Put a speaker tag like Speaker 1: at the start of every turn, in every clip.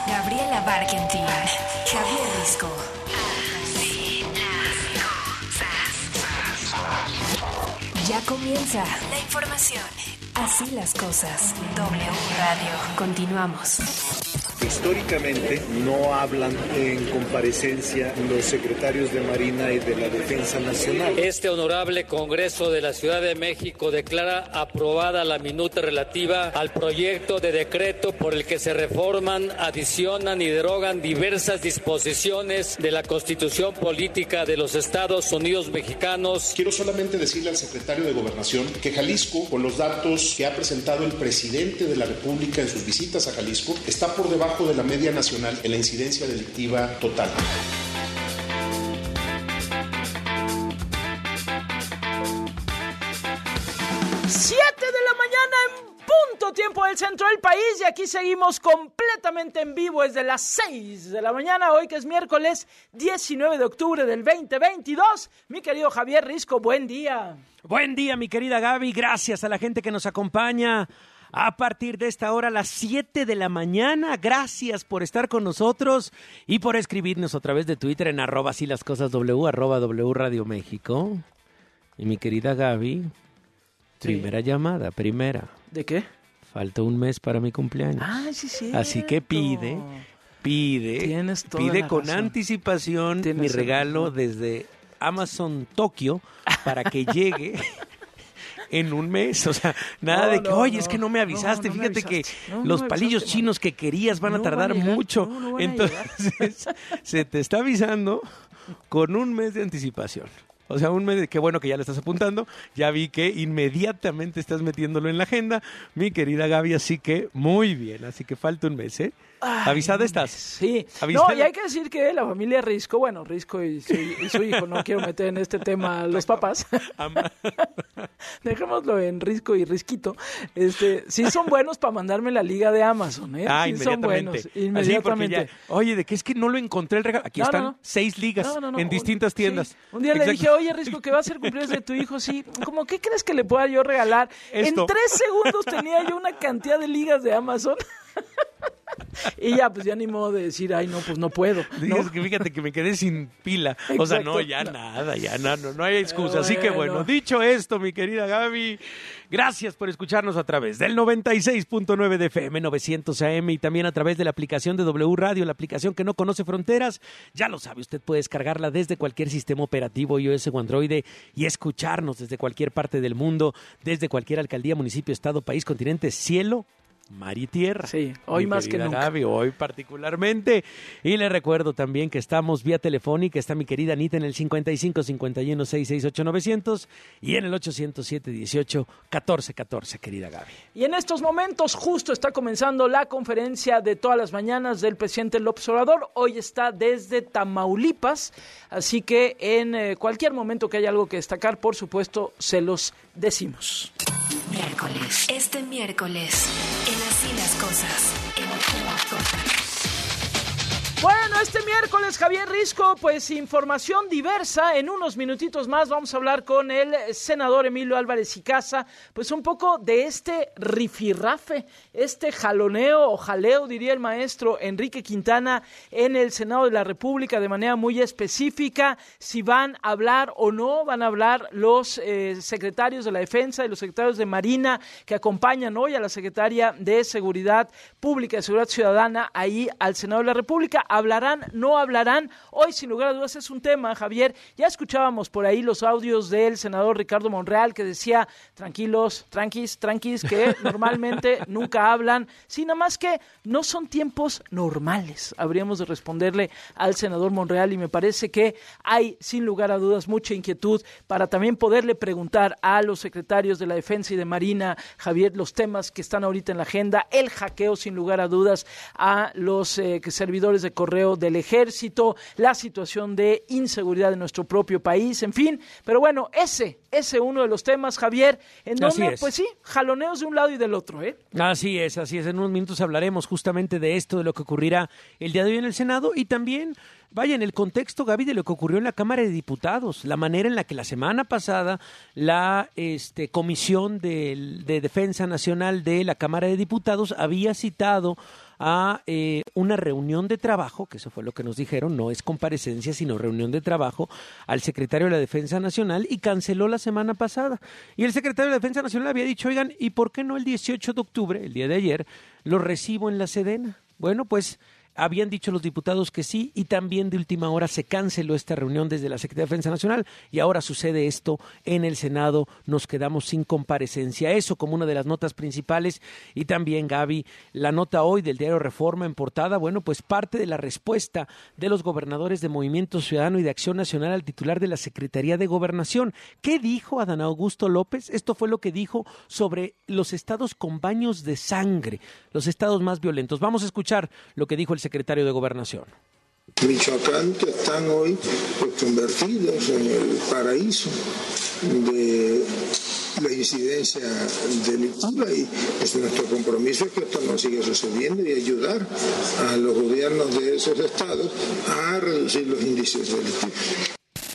Speaker 1: Gabriela Barkentin, Javier Risco. Ya comienza la información. Así las cosas. W Radio. Continuamos.
Speaker 2: Históricamente no hablan en comparecencia los secretarios de Marina y de la Defensa Nacional.
Speaker 3: Este honorable Congreso de la Ciudad de México declara aprobada la minuta relativa al proyecto de decreto por el que se reforman, adicionan y derogan diversas disposiciones de la Constitución Política de los Estados Unidos Mexicanos.
Speaker 4: Quiero solamente decirle al secretario de Gobernación que Jalisco, con los datos que ha presentado el presidente de la República en sus visitas a Jalisco, está por debajo de la media nacional en la incidencia delictiva total.
Speaker 5: Siete de la mañana en punto, tiempo del centro del país, y aquí seguimos completamente en vivo desde las 6 de la mañana, hoy que es miércoles 19 de octubre del 2022. Mi querido Javier Risco, buen día.
Speaker 6: Buen día, mi querida Gaby, gracias a la gente que nos acompaña a partir de esta hora, a las 7 de la mañana. Gracias por estar con nosotros y por escribirnos a través de Twitter en @silascosasw, @W Radio México. Y mi querida Gaby, primera llamada, primera.
Speaker 5: ¿De qué?
Speaker 6: Falta un mes para mi cumpleaños.
Speaker 5: Ah, sí.
Speaker 6: Así que pide con anticipación mi regalo desde Amazon Tokio para que llegue en un mes. O sea, nada de que, oye, es que no me avisaste, fíjate que los palillos chinos que querías van a tardar mucho. Entonces, se te está avisando con un mes de anticipación. O sea, un mes de, qué bueno que ya le estás apuntando. Ya vi que inmediatamente estás metiéndolo en la agenda, mi querida Gaby, así que muy bien. Así que falta un mes, ¿eh? ¿Avisada estás?
Speaker 5: Sí.
Speaker 6: ¿Avisada?
Speaker 5: No, y hay que decir que la familia Risco, bueno, Risco y su hijo, no quiero meter en este tema a los papás. Dejémoslo en Risco y Risquito. Sí son buenos para mandarme la liga de Amazon, ¿eh? Sí
Speaker 6: inmediatamente.
Speaker 5: son buenos, inmediatamente.
Speaker 6: Así ya, oye, de que es que no lo encontré el regalo. Aquí están 6 ligas en distintas tiendas.
Speaker 5: Sí. Un día le dije, oye, Risco, que va a ser cumpleaños de tu hijo, sí. ¿Cómo qué crees que le pueda yo regalar?
Speaker 6: Esto.
Speaker 5: En 3 segundos tenía yo una cantidad de ligas de Amazon. Y ya, pues ya ni modo de decir, ay, no, pues no puedo.
Speaker 6: Dices que fíjate que me quedé sin pila.
Speaker 5: Exacto.
Speaker 6: O sea, no, ya nada, no hay excusa. Así que bueno, dicho esto, mi querida Gaby, gracias por escucharnos a través del 96.9 de FM, 900 AM y también a través de la aplicación de W Radio, la aplicación que no conoce fronteras. Ya lo sabe, usted puede descargarla desde cualquier sistema operativo iOS o Android y escucharnos desde cualquier parte del mundo, desde cualquier alcaldía, municipio, estado, país, continente, cielo, mar y tierra.
Speaker 5: Sí, hoy más que nunca.
Speaker 6: Gaby, hoy particularmente. Y le recuerdo también que estamos vía telefónica. Está mi querida Anita en el 55 51 668 900 y en el 807 18 14 14, querida Gaby.
Speaker 5: Y en estos momentos justo está comenzando la conferencia de todas las mañanas del presidente López Obrador. Hoy está desde Tamaulipas, así que en cualquier momento que haya algo que destacar, por supuesto, se los decimos.
Speaker 1: Miércoles. Este miércoles, en Así las cosas, en Así las cosas.
Speaker 5: Bueno, este miércoles, Javier Risco, pues información diversa. En unos minutitos más vamos a hablar con el senador Emilio Álvarez y Casa, pues un poco de este rifirrafe, este jaloneo o jaleo, diría el maestro Enrique Quintana, en el Senado de la República de manera muy específica. Si van a hablar o no van a hablar los secretarios de la Defensa y los secretarios de Marina que acompañan hoy a la secretaria de Seguridad Pública y Seguridad Ciudadana ahí al Senado de la República. ¿Hablarán? ¿No hablarán? Hoy, sin lugar a dudas, es un tema, Javier. Ya escuchábamos por ahí los audios del senador Ricardo Monreal que decía, tranquilos, tranquis, que normalmente nunca hablan. Sí, nada más que no son tiempos normales. Habríamos de responderle al senador Monreal y me parece que hay, sin lugar a dudas, mucha inquietud para también poderle preguntar a los secretarios de la Defensa y de Marina, Javier, los temas que están ahorita en la agenda, el hackeo, sin lugar a dudas, a los servidores de correo del Ejército, la situación de inseguridad de nuestro propio país, en fin. Pero bueno, ese uno de los temas, Javier, en donde, pues sí, jaloneos de un lado y del otro, ¿eh?
Speaker 6: Así es. En unos minutos hablaremos justamente de esto, de lo que ocurrirá el día de hoy en el Senado y también, vaya, en el contexto, Gaby, de lo que ocurrió en la Cámara de Diputados, la manera en la que la semana pasada la Comisión de Defensa Nacional de la Cámara de Diputados había citado a una reunión de trabajo, que eso fue lo que nos dijeron, no es comparecencia, sino reunión de trabajo, al secretario de la Defensa Nacional, y canceló la semana pasada. Y el secretario de la Defensa Nacional había dicho, oigan, ¿y por qué no el 18 de octubre, el día de ayer, lo recibo en la Sedena? Bueno, pues habían dicho los diputados que sí, y también de última hora se canceló esta reunión desde la Secretaría de Defensa Nacional, y ahora sucede esto en el Senado, nos quedamos sin comparecencia. Eso como una de las notas principales. Y también, Gaby, la nota hoy del diario Reforma en portada, bueno, pues parte de la respuesta de los gobernadores de Movimiento Ciudadano y de Acción Nacional al titular de la Secretaría de Gobernación. ¿Qué dijo Adán Augusto López? Esto fue lo que dijo sobre los estados con baños de sangre, los estados más violentos. Vamos a escuchar lo que dijo el secretario de Gobernación.
Speaker 7: Michoacán, que están hoy convertidos en el paraíso de la incidencia delictiva, y pues nuestro compromiso es que esto no siga sucediendo y ayudar a los gobiernos de esos estados a reducir los índices delictivos.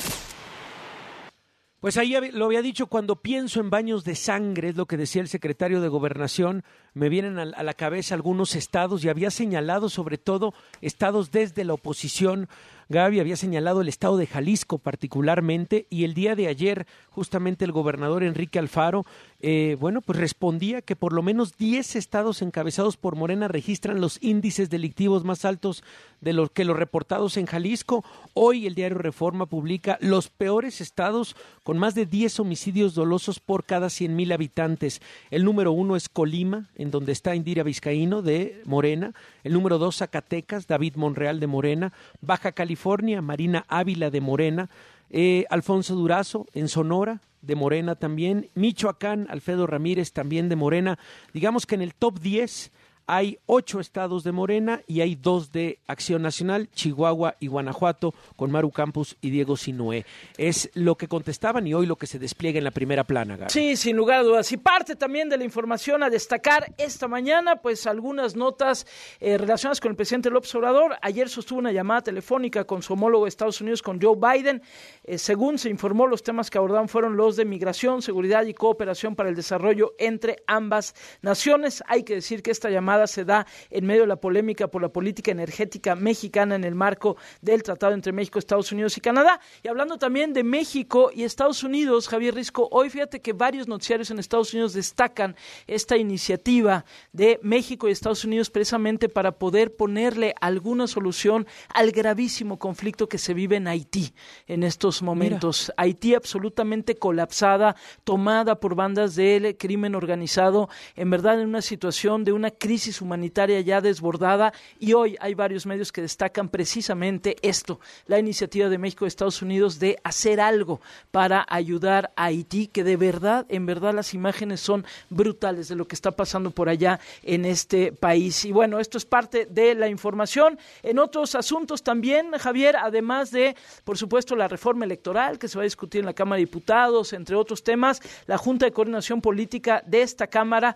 Speaker 6: Pues ahí lo había dicho, cuando pienso en baños de sangre, es lo que decía el secretario de Gobernación, me vienen a la cabeza algunos estados, y había señalado sobre todo estados desde la oposición. Gaby, había señalado el estado de Jalisco particularmente, y el día de ayer justamente el gobernador Enrique Alfaro pues respondía que por lo menos 10 estados encabezados por Morena registran los índices delictivos más altos de los reportados en Jalisco. Hoy el diario Reforma publica los peores estados con más de 10 homicidios dolosos por cada 100,000 habitantes. El número 1 es Colima, en donde está Indira Vizcaíno de Morena. El número 2, Zacatecas, David Monreal de Morena. Baja California, Marina Ávila de Morena. Alfonso Durazo en Sonora, de Morena también. Michoacán, Alfredo Ramírez también de Morena. Digamos que en el top 10 hay 8 estados de Morena y hay 2 de Acción Nacional, Chihuahua y Guanajuato, con Maru Campos y Diego Sinué. Es lo que contestaban y hoy lo que se despliega en la primera plana, Gaby.
Speaker 5: Sí, sin lugar a dudas. Y parte también de la información a destacar esta mañana, pues algunas notas relacionadas con el presidente López Obrador. Ayer sostuvo una llamada telefónica con su homólogo de Estados Unidos, con Joe Biden. Según se informó, los temas que abordaron fueron los de migración, seguridad y cooperación para el desarrollo entre ambas naciones. Hay que decir que esta llamada se da en medio de la polémica por la política energética mexicana en el marco del tratado entre México, Estados Unidos y Canadá. Y hablando también de México y Estados Unidos, Javier Risco, hoy fíjate que varios noticiarios en Estados Unidos destacan esta iniciativa de México y Estados Unidos precisamente para poder ponerle alguna solución al gravísimo conflicto que se vive en Haití en estos momentos. Mira. Haití absolutamente colapsada, tomada por bandas del crimen organizado, en verdad en una situación de una crisis humanitaria ya desbordada, y hoy hay varios medios que destacan precisamente esto, la iniciativa de México y Estados Unidos de hacer algo para ayudar a Haití, que de verdad, en verdad las imágenes son brutales de lo que está pasando por allá en este país. Y bueno, esto es parte de la información. En otros asuntos también, Javier, además de, por supuesto, la reforma electoral que se va a discutir en la Cámara de Diputados, entre otros temas, la Junta de Coordinación Política de esta Cámara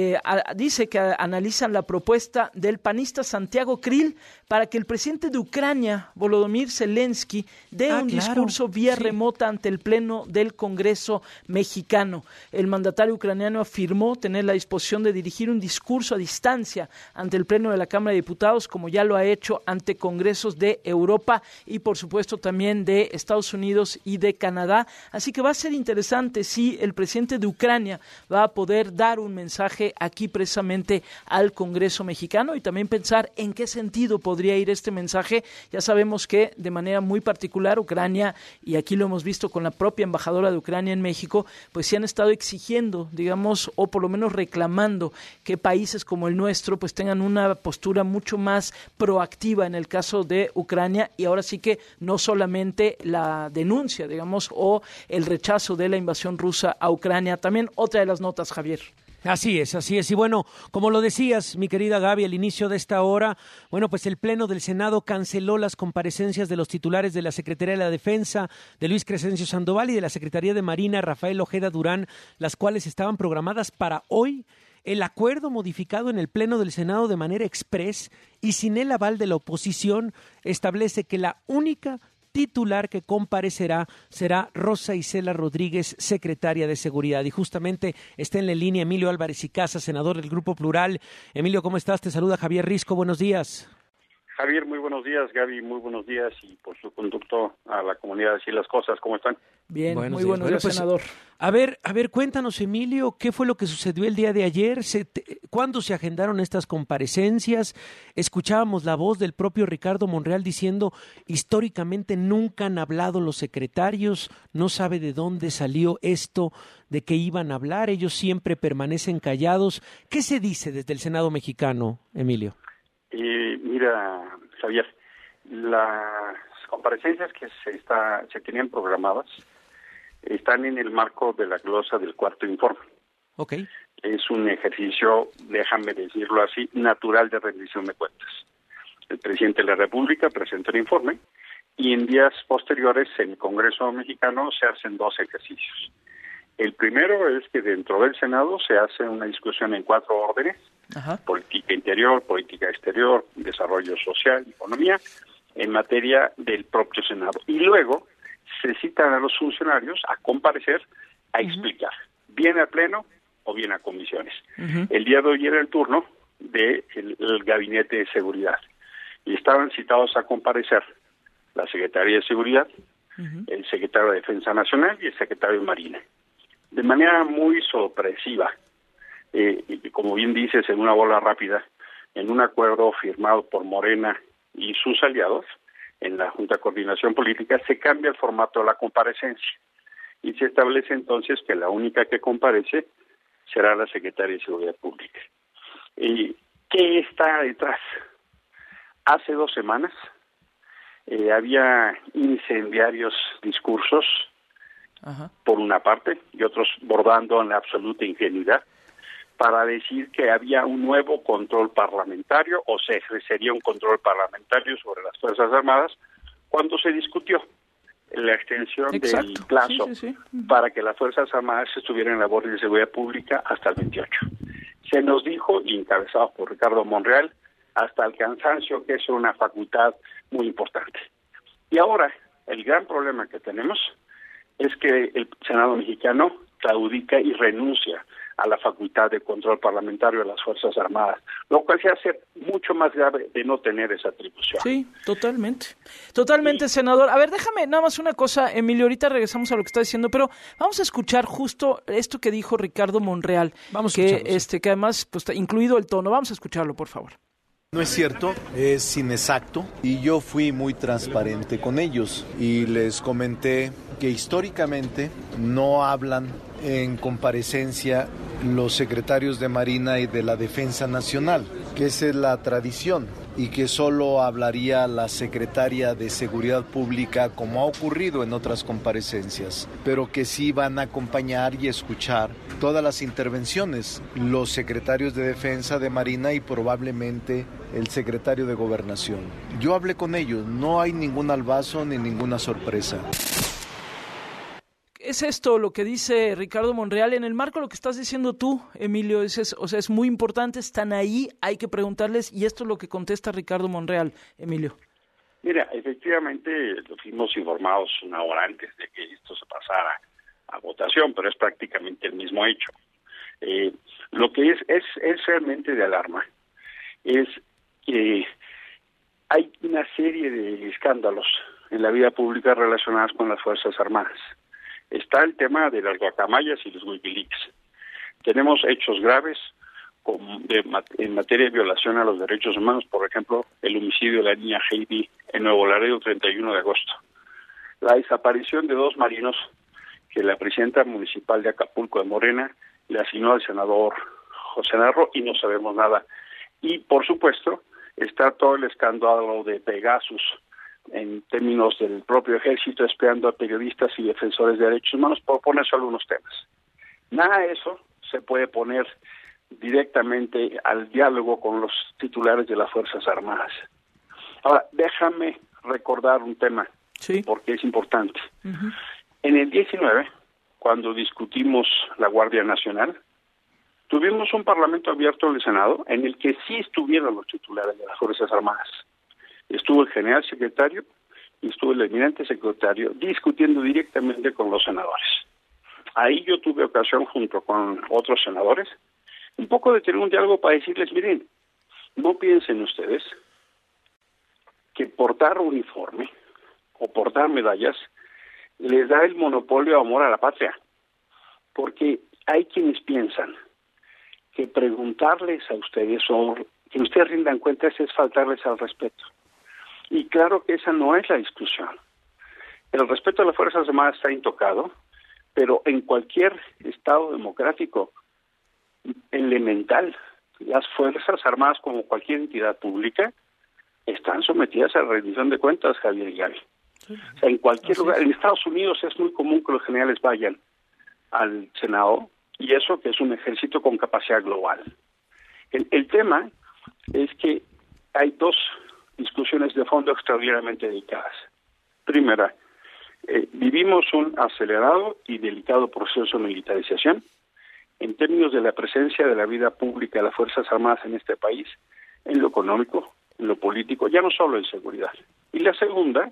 Speaker 5: dice que analizan la propuesta del panista Santiago Krill para que el presidente de Ucrania, Volodymyr Zelensky, dé un discurso vía remota ante el Pleno del Congreso mexicano. El mandatario ucraniano afirmó tener la disposición de dirigir un discurso a distancia ante el Pleno de la Cámara de Diputados, como ya lo ha hecho ante congresos de Europa y, por supuesto, también de Estados Unidos y de Canadá. Así que va a ser interesante si el presidente de Ucrania va a poder dar un mensaje aquí precisamente al Congreso mexicano, y también pensar en qué sentido podría ir este mensaje. Ya sabemos que de manera muy particular Ucrania, y aquí lo hemos visto con la propia embajadora de Ucrania en México, pues sí han estado exigiendo, digamos, o por lo menos reclamando que países como el nuestro pues tengan una postura mucho más proactiva en el caso de Ucrania, y ahora sí que no solamente la denuncia, digamos, o el rechazo de la invasión rusa a Ucrania. También otra de las notas, Javier.
Speaker 6: Así es. Y bueno, como lo decías, mi querida Gaby, al inicio de esta hora, bueno, pues el Pleno del Senado canceló las comparecencias de los titulares de la Secretaría de la Defensa, de Luis Crescencio Sandoval, y de la Secretaría de Marina, Rafael Ojeda Durán, las cuales estaban programadas para hoy. El acuerdo modificado en el Pleno del Senado de manera exprés y sin el aval de la oposición establece que la única titular que comparecerá será Rosa Isela Rodríguez, secretaria de Seguridad. Y justamente está en la línea Emilio Álvarez y Casa, senador del Grupo Plural. Emilio, ¿cómo estás? Te saluda Javier Risco. Buenos días.
Speaker 8: Javier, muy buenos días. Gaby, muy buenos días. Y por su conducto a la comunidad Así las Cosas, ¿cómo están?
Speaker 5: Bien, muy buenos días, senador.
Speaker 6: A ver, cuéntanos, Emilio, ¿qué fue lo que sucedió el día de ayer? ¿Cuándo se agendaron estas comparecencias? Escuchábamos la voz del propio Ricardo Monreal diciendo, históricamente nunca han hablado los secretarios, no sabe de dónde salió esto de que iban a hablar, ellos siempre permanecen callados. ¿Qué se dice desde el Senado mexicano, Emilio?
Speaker 8: Mira, Javier, las comparecencias que se tenían programadas están en el marco de la glosa del cuarto informe.
Speaker 6: Okay.
Speaker 8: Es un ejercicio, déjame decirlo así, natural de rendición de cuentas. El presidente de la República presenta el informe y en días posteriores en el Congreso mexicano se hacen dos ejercicios. El primero es que dentro del Senado se hace una discusión en 4 órdenes: política interior, política exterior, desarrollo social, economía, en materia del propio Senado. Y luego se citan a los funcionarios a comparecer, a explicar, bien al Pleno o bien a comisiones. El día de hoy era el turno del Gabinete de Seguridad y estaban citados a comparecer la Secretaría de Seguridad, el Secretario de Defensa Nacional y el Secretario de Marina. De manera muy sorpresiva, y como bien dices, en una bola rápida, en un acuerdo firmado por Morena y sus aliados en la Junta de Coordinación Política, se cambia el formato de la comparecencia y se establece entonces que la única que comparece será la Secretaria de Seguridad Pública. ¿Qué está detrás? Hace 2 semanas había incendiarios discursos, por una parte, y otros bordando en la absoluta ingenuidad, para decir que había un nuevo control parlamentario o se ejercería un control parlamentario sobre las Fuerzas Armadas cuando se discutió la extensión del plazo para que las Fuerzas Armadas estuvieran en labores de seguridad pública hasta el 28. Se nos dijo, y encabezado por Ricardo Monreal, hasta el cansancio, que es una facultad muy importante. Y ahora, el gran problema que tenemos es que el Senado mexicano claudica y renuncia a la facultad de control parlamentario de las Fuerzas Armadas, lo cual se hace mucho más grave de no tener esa atribución.
Speaker 5: Sí, totalmente, senador. A ver, déjame nada más una cosa, Emilio, ahorita regresamos a lo que está diciendo, pero vamos a escuchar justo esto que dijo Ricardo Monreal, que además pues, incluido el tono. Vamos a escucharlo, por favor.
Speaker 2: No es cierto, es inexacto y yo fui muy transparente con ellos y les comenté que históricamente no hablan en comparecencia los secretarios de Marina y de la Defensa Nacional, que esa es la tradición, y que solo hablaría la secretaria de Seguridad Pública como ha ocurrido en otras comparecencias, pero que sí van a acompañar y escuchar todas las intervenciones, los secretarios de Defensa, de Marina y probablemente el secretario de Gobernación. Yo hablé con ellos, no hay ningún albazo ni ninguna sorpresa.
Speaker 5: Es esto lo que dice Ricardo Monreal en el marco de lo que estás diciendo tú, Emilio. Es muy importante, están ahí, hay que preguntarles, y esto es lo que contesta Ricardo Monreal, Emilio.
Speaker 8: Mira, efectivamente fuimos informados 1 hora antes de que esto se pasara a votación, pero es prácticamente el mismo hecho. Lo que es realmente de alarma es que hay una serie de escándalos en la vida pública relacionados con las Fuerzas Armadas. Está el tema de las guacamayas y los Wikileaks. Tenemos hechos graves en materia de violación a los derechos humanos, por ejemplo, el homicidio de la niña Heidi en Nuevo Laredo, 31 de agosto. La desaparición de 2 marinos que la presidenta municipal de Acapulco, de Morena, le asignó al senador José Narro y no sabemos nada. Y, por supuesto, está todo el escándalo de Pegasus, en términos del propio ejército, espiando a periodistas y defensores de derechos humanos, por poner solo unos temas. Nada de eso se puede poner directamente al diálogo con los titulares de las Fuerzas Armadas. Ahora, déjame recordar un tema, porque es importante. En el 19, cuando discutimos la Guardia Nacional, tuvimos un parlamento abierto en el Senado en el que sí estuvieron los titulares de las Fuerzas Armadas. Estuvo el general secretario y estuvo el eminente secretario discutiendo directamente con los senadores. Ahí yo tuve ocasión, junto con otros senadores, un poco de tener un diálogo para decirles, miren, no piensen ustedes que portar uniforme o portar medallas les da el monopolio de amor a la patria, porque hay quienes piensan que preguntarles a ustedes o que ustedes rindan cuentas es faltarles al respeto. Y claro que esa no es la discusión. El respeto a las Fuerzas Armadas está intocado, pero en cualquier Estado democrático elemental, las Fuerzas Armadas, como cualquier entidad pública, están sometidas a rendición de cuentas, Javier y Gaby. O sea, en cualquier lugar, en Estados Unidos es muy común que los generales vayan al Senado, y eso que es un ejército con capacidad global. El tema es que hay dos discusiones de fondo extraordinariamente delicadas. Primera, vivimos un acelerado y delicado proceso de militarización en términos de la presencia de la vida pública de las Fuerzas Armadas en este país, en lo económico, en lo político, ya no solo en seguridad. Y la segunda,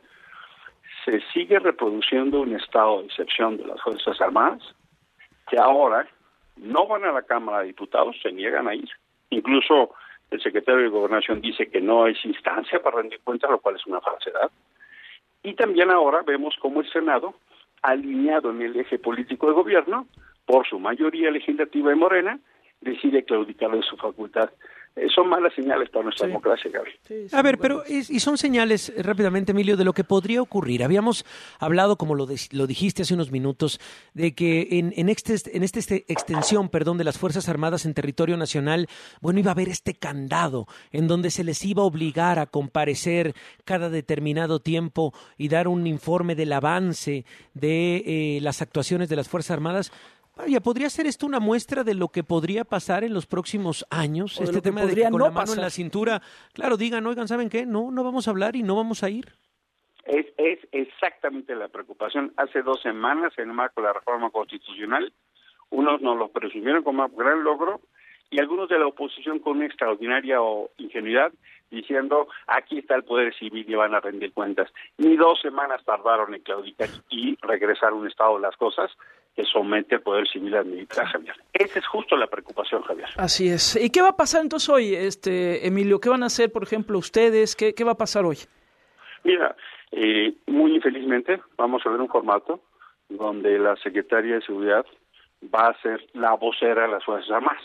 Speaker 8: se sigue reproduciendo un estado de excepción de las Fuerzas Armadas, que ahora no van a la Cámara de Diputados, se niegan a ir. Incluso el secretario de Gobernación dice que no es instancia para rendir cuentas, lo cual es una falsedad. Y también ahora vemos cómo el Senado, alineado en el eje político de gobierno, por su mayoría legislativa de Morena, decide claudicar de su facultad. Son malas señales para nuestra democracia, Gaby.
Speaker 6: A ver, pero y son señales, rápidamente, Emilio, de lo que podría ocurrir. Habíamos hablado, como lo dijiste hace unos minutos, de que en esta extensión, de las Fuerzas Armadas en territorio nacional, bueno, iba a haber este candado en donde se les iba a obligar a comparecer cada determinado tiempo y dar un informe del avance de las actuaciones de las Fuerzas Armadas. Vaya, ¿podría ser esto una muestra de lo que podría pasar en los próximos años? Este tema de que con la mano en la cintura, claro, digan, oigan, ¿saben qué? No vamos a hablar y no vamos a ir.
Speaker 8: Es exactamente la preocupación. Hace 2 semanas, en el marco de la reforma constitucional, unos nos lo presumieron como un gran logro y algunos de la oposición con una extraordinaria ingenuidad diciendo, aquí está el poder civil y van a rendir cuentas. Ni 2 semanas tardaron en claudicar y regresar a un estado de las cosas que somete al poder civil al militar, Javier. Esa es justo la preocupación, Javier.
Speaker 5: Así es. ¿Y qué va a pasar entonces hoy, Emilio? ¿Qué van a hacer, por ejemplo, ustedes? ¿Qué va a pasar hoy?
Speaker 8: Mira, muy infelizmente vamos a ver un formato donde la Secretaría de Seguridad va a ser la vocera de las Fuerzas Armadas.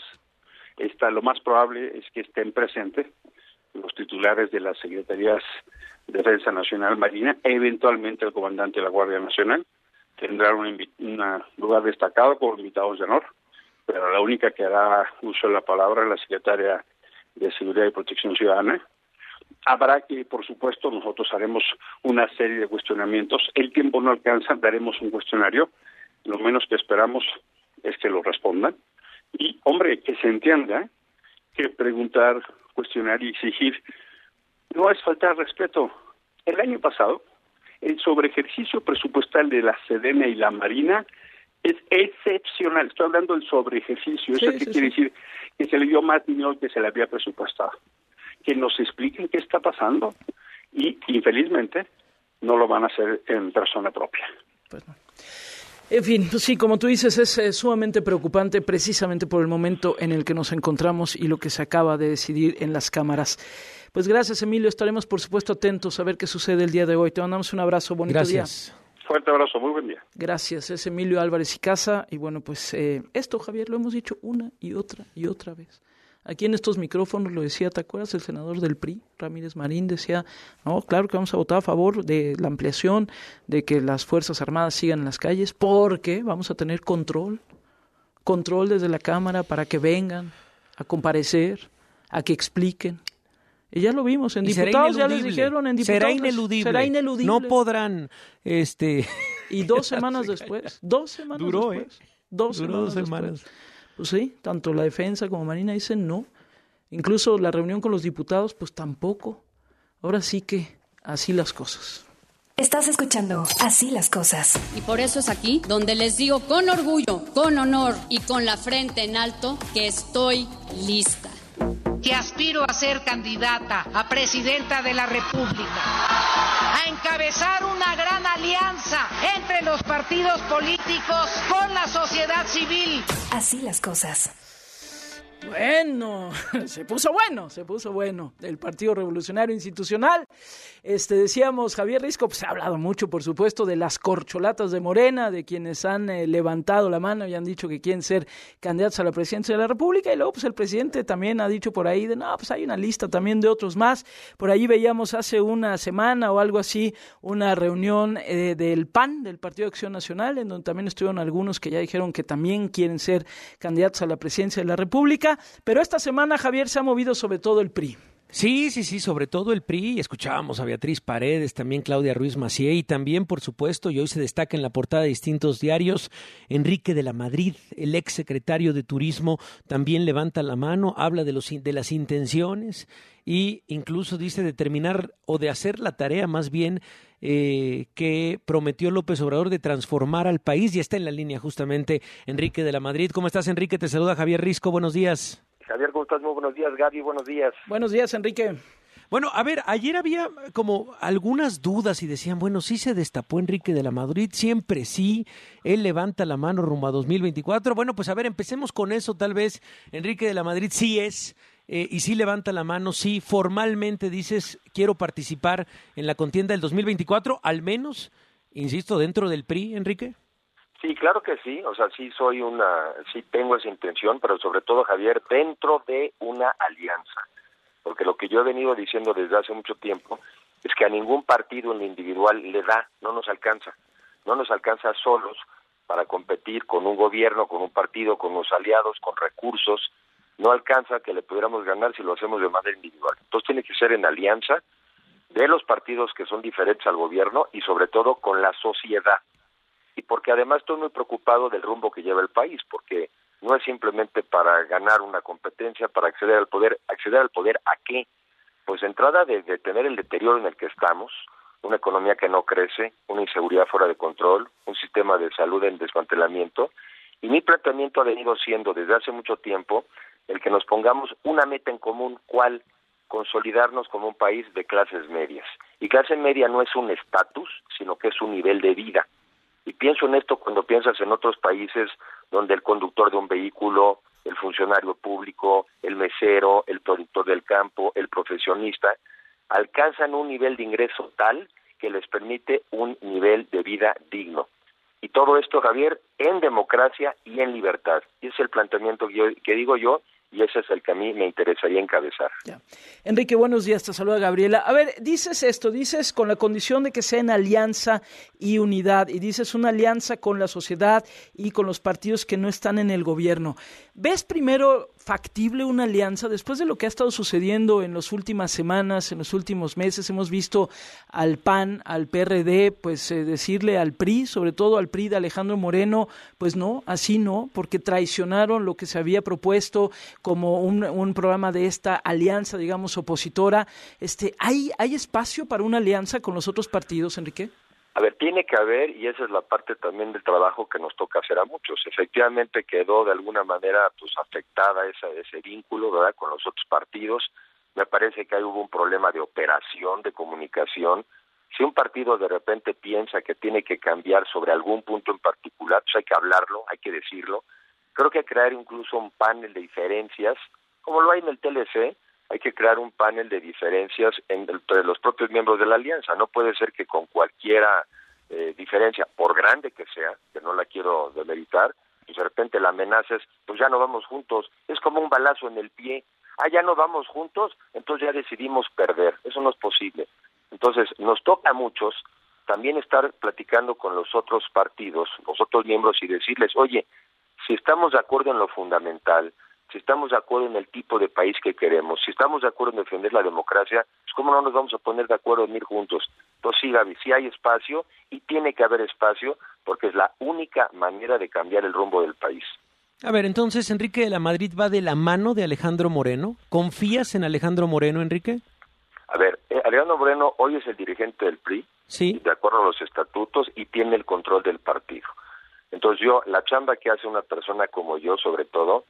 Speaker 8: Lo más probable es que estén presentes los titulares de las Secretarías de Defensa Nacional, Marina, eventualmente el comandante de la Guardia Nacional. Tendrá un lugar destacado como invitados de honor, pero la única que hará uso de la palabra es la Secretaria de Seguridad y Protección Ciudadana. Habrá que, por supuesto, nosotros haremos una serie de cuestionamientos. El tiempo no alcanza, daremos un cuestionario. Lo menos que esperamos es que lo respondan. Y, hombre, que se entienda que preguntar, cuestionar y exigir no es faltar respeto. El año pasado, el sobreejercicio presupuestal de la Sedena y la Marina es excepcional. Estoy hablando del sobreejercicio. ¿Eso qué quiere decir? Que se le dio más dinero que se le había presupuestado. Que nos expliquen qué está pasando. Y, infelizmente, no lo van a hacer en persona propia.
Speaker 5: Pues no. En fin, pues sí, como tú dices, es sumamente preocupante precisamente por el momento en el que nos encontramos y lo que se acaba de decidir en las cámaras. Pues gracias, Emilio. Estaremos, por supuesto, atentos a ver qué sucede el día de hoy. Te mandamos un abrazo. Bonito día.
Speaker 8: Fuerte abrazo. Muy buen día.
Speaker 5: Gracias. Es Emilio Álvarez y Casa. Y bueno, pues esto, Javier, lo hemos dicho una y otra vez. Aquí en estos micrófonos lo decía, ¿te acuerdas? El senador del PRI, Ramírez Marín, decía, no, claro que vamos a votar a favor de la ampliación, de que las Fuerzas Armadas sigan en las calles, porque vamos a tener control desde la Cámara para que vengan a comparecer, a que expliquen. Y ya lo vimos, en diputados ya les dijeron, en diputados será ineludible.
Speaker 6: No podrán,
Speaker 5: Y 2 semanas después, 2 semanas
Speaker 6: duró,
Speaker 5: después. 2 semanas después. Pues sí, tanto la defensa como Marina dicen no. Incluso la reunión con los diputados, pues tampoco. Ahora sí que así las cosas.
Speaker 1: Estás escuchando Así las cosas.
Speaker 9: Y por eso es aquí donde les digo con orgullo, con honor y con la frente en alto que estoy lista.
Speaker 10: que aspiro a ser candidata a presidenta de la República, a encabezar una gran alianza entre los partidos políticos con la sociedad civil.
Speaker 1: Así las cosas.
Speaker 5: Bueno, se puso bueno el Partido Revolucionario Institucional. Decíamos, Javier Risco, pues se ha hablado mucho, por supuesto, de las corcholatas de Morena, de quienes han levantado la mano y han dicho que quieren ser candidatos a la presidencia de la República, y luego pues el presidente también ha dicho por ahí pues hay una lista también de otros más. Por ahí veíamos hace una semana o algo así una reunión del PAN, del Partido de Acción Nacional, en donde también estuvieron algunos que ya dijeron que también quieren ser candidatos a la presidencia de la República. Pero esta semana, Javier, se ha movido sobre todo el PRI.
Speaker 6: Sí, sobre todo el PRI. Escuchábamos a Beatriz Paredes, también Claudia Ruiz Massieu y también, por supuesto, y hoy se destaca en la portada de distintos diarios, Enrique de la Madrid, el ex secretario de Turismo, también levanta la mano, habla de las intenciones y incluso dice de terminar o de hacer la tarea más bien que prometió López Obrador de transformar al país, y está en la línea justamente Enrique de la Madrid. ¿Cómo estás, Enrique? Te saluda Javier Risco, buenos días.
Speaker 11: Javier, ¿cómo estás? Muy buenos días, Gaby, buenos días.
Speaker 5: Buenos días, Enrique.
Speaker 6: Bueno, a ver, ayer había como algunas dudas y decían, bueno, sí se destapó Enrique de la Madrid, siempre sí, él levanta la mano rumbo a 2024. Bueno, pues a ver, empecemos con eso, tal vez Enrique de la Madrid sí es, y sí levanta la mano, sí, formalmente dices, quiero participar en la contienda del 2024, al menos, insisto, dentro del PRI, Enrique.
Speaker 11: Sí, claro que sí, o sea, sí tengo esa intención, pero sobre todo, Javier, dentro de una alianza, porque lo que yo he venido diciendo desde hace mucho tiempo es que a ningún partido en lo individual le da, no nos alcanza solos para competir con un gobierno, con un partido, con unos aliados, con recursos, no alcanza que le pudiéramos ganar si lo hacemos de manera individual. Entonces tiene que ser en alianza de los partidos que son diferentes al gobierno y sobre todo con la sociedad. Y porque además estoy muy preocupado del rumbo que lleva el país, porque no es simplemente para ganar una competencia, para acceder al poder. ¿Acceder al poder a qué? Pues de entrada de tener el deterioro en el que estamos, una economía que no crece, una inseguridad fuera de control, un sistema de salud en desmantelamiento, y mi planteamiento ha venido siendo desde hace mucho tiempo el que nos pongamos una meta en común, ¿cuál? Consolidarnos como un país de clases medias. Y clase media no es un estatus, sino que es un nivel de vida. Y pienso en esto cuando piensas en otros países donde el conductor de un vehículo, el funcionario público, el mesero, el productor del campo, el profesionista, alcanzan un nivel de ingreso tal que les permite un nivel de vida digno. Y todo esto, Javier, en democracia y en libertad. Y ese es el planteamiento que digo yo, y ese es el que a mí me interesaría encabezar.
Speaker 5: Ya. Enrique, buenos días, te saluda Gabriela. A ver, dices con la condición de que sea en alianza y unidad, y dices una alianza con la sociedad y con los partidos que no están en el gobierno. ¿Ves primero factible una alianza? Después de lo que ha estado sucediendo en las últimas semanas, en los últimos meses, hemos visto al PAN, al PRD, pues decirle al PRI, sobre todo al PRI de Alejandro Moreno, pues no, así no, porque traicionaron lo que se había propuesto como un programa de esta alianza, digamos, opositora. ¿Hay espacio para una alianza con los otros partidos, Enrique?
Speaker 11: A ver, tiene que haber, y esa es la parte también del trabajo que nos toca hacer a muchos. Efectivamente quedó de alguna manera pues afectada ese vínculo, ¿verdad?, con los otros partidos. Me parece que ahí hubo un problema de operación, de comunicación. Si un partido de repente piensa que tiene que cambiar sobre algún punto en particular, pues hay que hablarlo, hay que decirlo. Creo que crear incluso un panel de diferencias, como lo hay en el TLC, hay que crear un panel de diferencias entre los propios miembros de la alianza. No puede ser que con cualquiera diferencia, por grande que sea, que no la quiero demeritar, pues de repente la amenaza es, pues ya no vamos juntos. Es como un balazo en el pie. Ya no vamos juntos, entonces ya decidimos perder. Eso no es posible. Entonces, nos toca a muchos también estar platicando con los otros partidos, los otros miembros, y decirles, oye, si estamos de acuerdo en lo fundamental, si estamos de acuerdo en el tipo de país que queremos, si estamos de acuerdo en defender la democracia, pues ¿cómo no nos vamos a poner de acuerdo en ir juntos? Entonces sí, Gaby, sí hay espacio y tiene que haber espacio porque es la única manera de cambiar el rumbo del país.
Speaker 6: A ver, entonces Enrique de la Madrid va de la mano de Alejandro Moreno. ¿Confías en Alejandro Moreno, Enrique?
Speaker 11: A ver, Alejandro Moreno hoy es el dirigente del PRI,
Speaker 6: sí,
Speaker 11: de acuerdo a los estatutos, y tiene el control del partido. Entonces la chamba que hace una persona como yo, sobre todo,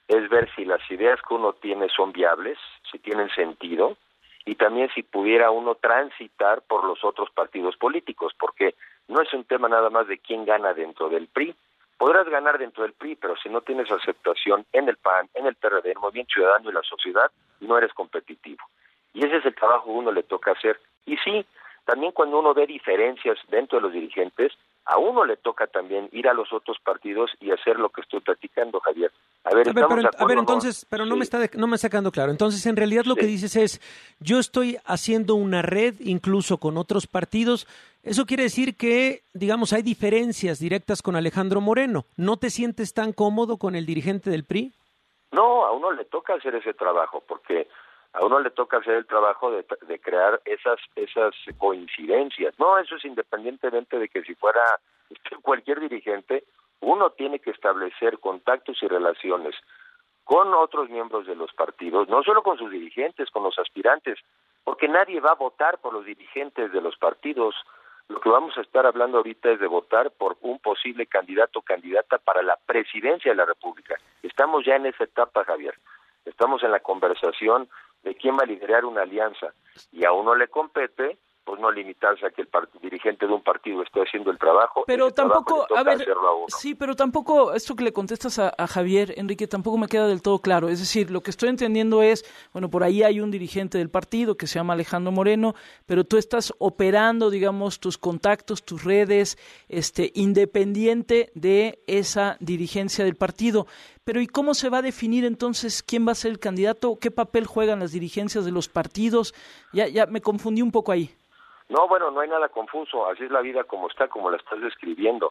Speaker 11: es ver si las ideas que uno tiene son viables, si tienen sentido, y también si pudiera uno transitar por los otros partidos políticos, porque no es un tema nada más de quién gana dentro del PRI. Podrás ganar dentro del PRI, pero si no tienes aceptación en el PAN, en el PRD, en el Movimiento Ciudadano y la sociedad, no eres competitivo. Y ese es el trabajo que uno le toca hacer. Y sí, también cuando uno ve diferencias dentro de los dirigentes, a uno le toca también ir a los otros partidos y hacer lo que estoy platicando, Javier.
Speaker 6: Entonces, pero no me está quedando claro. Entonces, en realidad lo que dices es, yo estoy haciendo una red incluso con otros partidos. Eso quiere decir que, digamos, hay diferencias directas con Alejandro Moreno. ¿No te sientes tan cómodo con el dirigente del PRI?
Speaker 11: No, a uno le toca hacer ese trabajo, porque a uno le toca hacer el trabajo de crear esas coincidencias. No, eso es independientemente de que si fuera cualquier dirigente, uno tiene que establecer contactos y relaciones con otros miembros de los partidos, no solo con sus dirigentes, con los aspirantes, porque nadie va a votar por los dirigentes de los partidos. Lo que vamos a estar hablando ahorita es de votar por un posible candidato o candidata para la presidencia de la República. Estamos ya en esa etapa, Javier. Estamos en la conversación de quién va a liderar una alianza, y a uno le compete pues no limitarse a que el dirigente de un partido esté haciendo el trabajo.
Speaker 5: Pero tampoco, pero tampoco esto que le contestas a Javier, Enrique, tampoco me queda del todo claro. Es decir, lo que estoy entendiendo es, bueno, por ahí hay un dirigente del partido que se llama Alejandro Moreno, pero tú estás operando, digamos, tus contactos, tus redes, independiente de esa dirigencia del partido. Pero ¿y cómo se va a definir entonces quién va a ser el candidato? ¿Qué papel juegan las dirigencias de los partidos? Ya me confundí un poco ahí.
Speaker 11: No, bueno, no hay nada confuso, así es la vida como está, como la estás describiendo,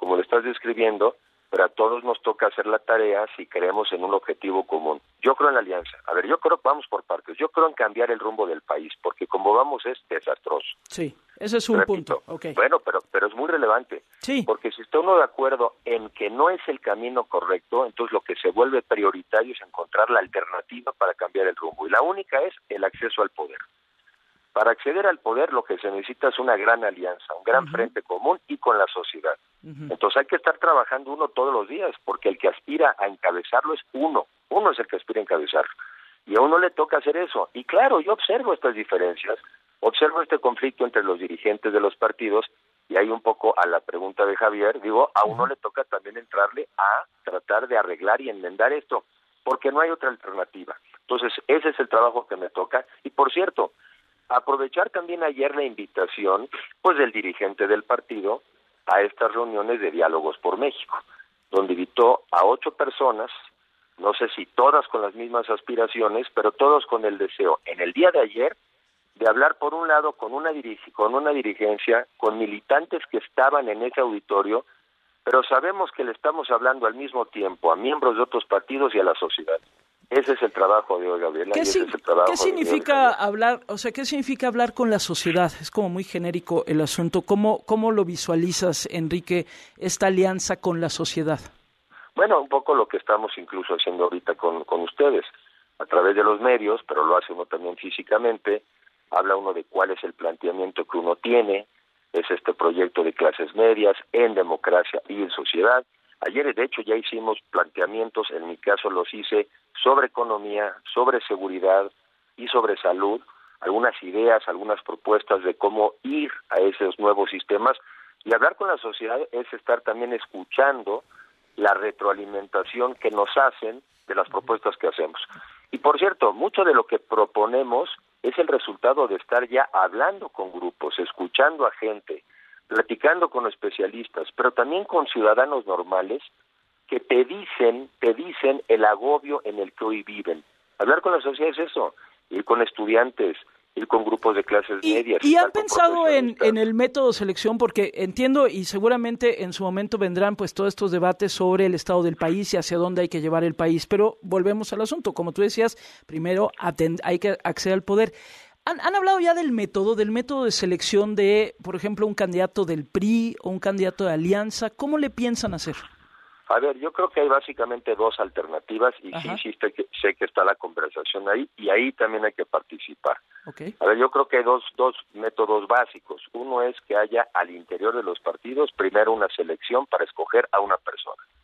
Speaker 11: pero a todos nos toca hacer la tarea si creemos en un objetivo común. Yo creo en la alianza, vamos por partes, yo creo en cambiar el rumbo del país, porque como vamos es desastroso.
Speaker 5: Sí, ese es un punto. Okay.
Speaker 11: Bueno, pero es muy relevante,
Speaker 5: sí.
Speaker 11: Porque si está uno de acuerdo en que no es el camino correcto, entonces lo que se vuelve prioritario es encontrar la alternativa para cambiar el rumbo, y la única es el acceso al poder. Para acceder al poder lo que se necesita es una gran alianza, un gran frente común y con la sociedad. Entonces hay que estar trabajando uno todos los días, porque el que aspira a encabezarlo es uno es el que aspira a encabezarlo. Y a uno le toca hacer eso. Y claro, yo observo estas diferencias, observo este conflicto entre los dirigentes de los partidos, y ahí un poco a la pregunta de Javier, a uno le toca también entrarle a tratar de arreglar y enmendar esto, porque no hay otra alternativa. Entonces ese es el trabajo que me toca. Y por cierto, aprovechar también ayer la invitación pues del dirigente del partido a estas reuniones de Diálogos por México, donde invitó a 8 personas, no sé si todas con las mismas aspiraciones, pero todos con el deseo, en el día de ayer, de hablar por un lado con una dirigencia, con militantes que estaban en ese auditorio, pero sabemos que le estamos hablando al mismo tiempo a miembros de otros partidos y a la sociedad. Ese es el trabajo de hoy, Gabriela. ¿Qué
Speaker 5: significa hablar? O sea, ¿qué significa hablar con la sociedad? Es como muy genérico el asunto. ¿Cómo lo visualizas, Enrique, esta alianza con la sociedad?
Speaker 11: Bueno, un poco lo que estamos incluso haciendo ahorita con ustedes, a través de los medios, pero lo hace uno también físicamente. Habla uno de cuál es el planteamiento que uno tiene, es este proyecto de clases medias en democracia y en sociedad. Ayer, de hecho, ya hicimos planteamientos, en mi caso los hice sobre economía, sobre seguridad y sobre salud, algunas ideas, algunas propuestas de cómo ir a esos nuevos sistemas, y hablar con la sociedad es estar también escuchando la retroalimentación que nos hacen de las propuestas que hacemos. Y por cierto, mucho de lo que proponemos es el resultado de estar ya hablando con grupos, escuchando a gente, platicando con especialistas, pero también con ciudadanos normales que te dicen el agobio en el que hoy viven. Hablar con la sociedad es eso, ir con estudiantes, ir con grupos de clases medias.
Speaker 5: ¿Y han pensado en el método de selección? Porque entiendo, y seguramente en su momento vendrán pues todos estos debates sobre el estado del país y hacia dónde hay que llevar el país, pero volvemos al asunto. Como tú decías, primero hay que acceder al poder. ¿Han hablado ya del método de selección de, por ejemplo, un candidato del PRI o un candidato de Alianza? ¿Cómo le piensan hacer?
Speaker 11: A ver, yo creo que hay básicamente 2 alternativas y sí sé que está la conversación ahí, y ahí también hay que participar.
Speaker 5: Okay.
Speaker 11: A ver, yo creo que hay dos métodos básicos. Uno es que haya al interior de los partidos primero una selección para escoger a una persona.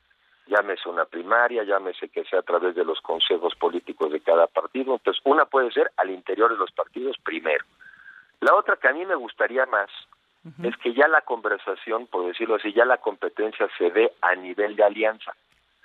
Speaker 11: llámese una primaria, llámese que sea a través de los consejos políticos de cada partido. Entonces, una puede ser al interior de los partidos primero. La otra que a mí me gustaría más es que ya la conversación, por decirlo así, ya la competencia se dé a nivel de alianza.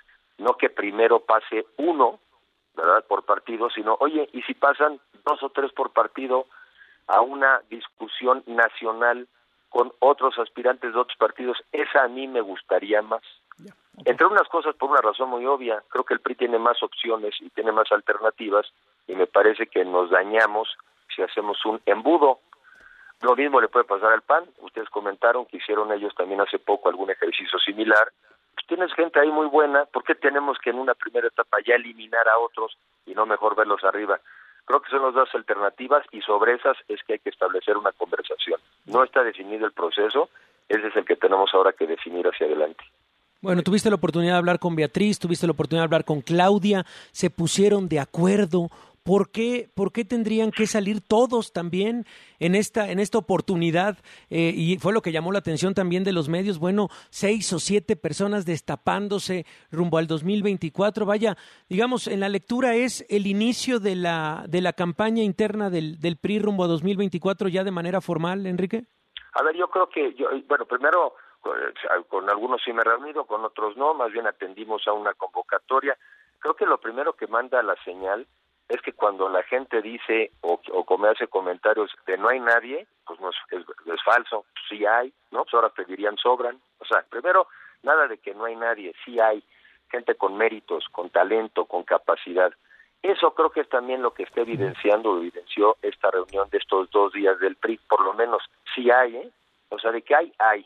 Speaker 11: No que primero pase uno, ¿verdad?, por partido, sino, oye, y si pasan 2 o 3 por partido a una discusión nacional con otros aspirantes de otros partidos, esa a mí me gustaría más. Entre unas cosas, por una razón muy obvia, creo que el PRI tiene más opciones y tiene más alternativas, y me parece que nos dañamos si hacemos un embudo. Lo mismo le puede pasar al PAN. Ustedes comentaron que hicieron ellos también hace poco algún ejercicio similar. Pues tienes gente ahí muy buena, ¿por qué tenemos que en una primera etapa ya eliminar a otros y no mejor verlos arriba? Creo que son las 2 alternativas y sobre esas es que hay que establecer una conversación. No está definido el proceso, ese es el que tenemos ahora que definir hacia adelante.
Speaker 6: Bueno, tuviste la oportunidad de hablar con Beatriz, tuviste la oportunidad de hablar con Claudia, se pusieron de acuerdo. ¿Por qué tendrían que salir todos también en esta oportunidad? Y fue lo que llamó la atención también de los medios. Bueno, 6 o 7 personas destapándose rumbo al 2024. Vaya, digamos, en la lectura es el inicio de la campaña interna del PRI rumbo a 2024 ya de manera formal, Enrique.
Speaker 11: A ver, yo creo que, primero, con algunos sí me he reunido, con otros no, más bien atendimos a una convocatoria. Creo que lo primero que manda la señal es que cuando la gente dice o me hace comentarios de no hay nadie, pues no es falso, sí hay, ¿no? Pues ahora pedirían sobran. O sea, primero, nada de que no hay nadie, sí hay gente con méritos, con talento, con capacidad. Eso creo que es también lo que está evidenció esta reunión de estos 2 días del PRI, por lo menos sí hay, o sea, de que hay.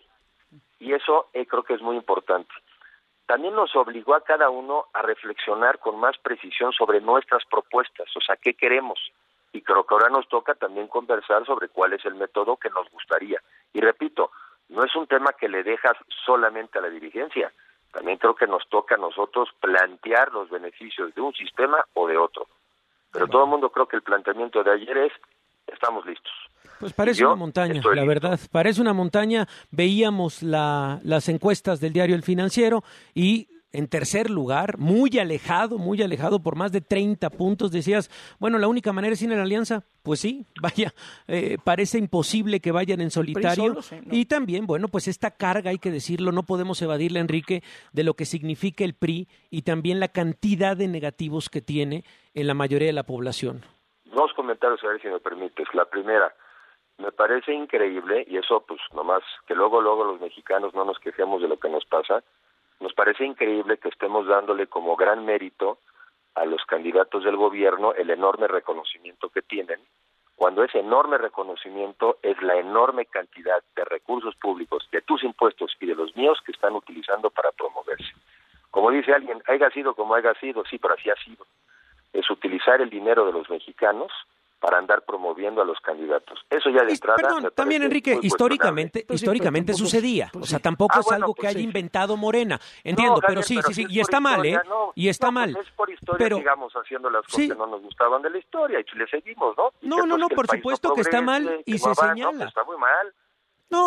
Speaker 11: Y eso creo que es muy importante. También nos obligó a cada uno a reflexionar con más precisión sobre nuestras propuestas, o sea, qué queremos. Y creo que ahora nos toca también conversar sobre cuál es el método que nos gustaría. Y repito, no es un tema que le dejas solamente a la dirigencia. También creo que nos toca a nosotros plantear los beneficios de un sistema o de otro. Pero todo el mundo creo que el planteamiento de ayer es, estamos listos.
Speaker 6: Pues parece una montaña, la verdad, parece una montaña. Veíamos las encuestas del diario El Financiero y en tercer lugar, muy alejado por más de 30 puntos, decías, bueno, la única manera es ir en la alianza. Pues sí, vaya, parece imposible que vayan en solitario. Solo, sí, ¿no? Y también, bueno, pues esta carga, hay que decirlo, no podemos evadirla, Enrique, de lo que significa el PRI y también la cantidad de negativos que tiene en la mayoría de la población.
Speaker 11: 2 comentarios, a ver si me permites. La primera, me parece increíble, y eso pues nomás, que luego los mexicanos no nos quejemos de lo que nos pasa, nos parece increíble que estemos dándole como gran mérito a los candidatos del gobierno el enorme reconocimiento que tienen, cuando ese enorme reconocimiento es la enorme cantidad de recursos públicos, de tus impuestos y de los míos que están utilizando para promoverse. Como dice alguien, haya sido como haya sido, sí, pero así ha sido. Es utilizar el dinero de los mexicanos para andar promoviendo a los candidatos. Eso ya de entrada...
Speaker 6: Perdón, también, Enrique, históricamente sucedía. O sea, tampoco es algo que haya inventado Morena. Entiendo, no, Javier, pero sí, y está mal, ¿eh? Y está mal.
Speaker 11: Pues es por historia, digamos, haciendo las cosas que no nos gustaban de la historia, y le seguimos, ¿no?
Speaker 6: No, por supuesto que está mal y se señala.
Speaker 11: No, pues está muy mal.
Speaker 6: No,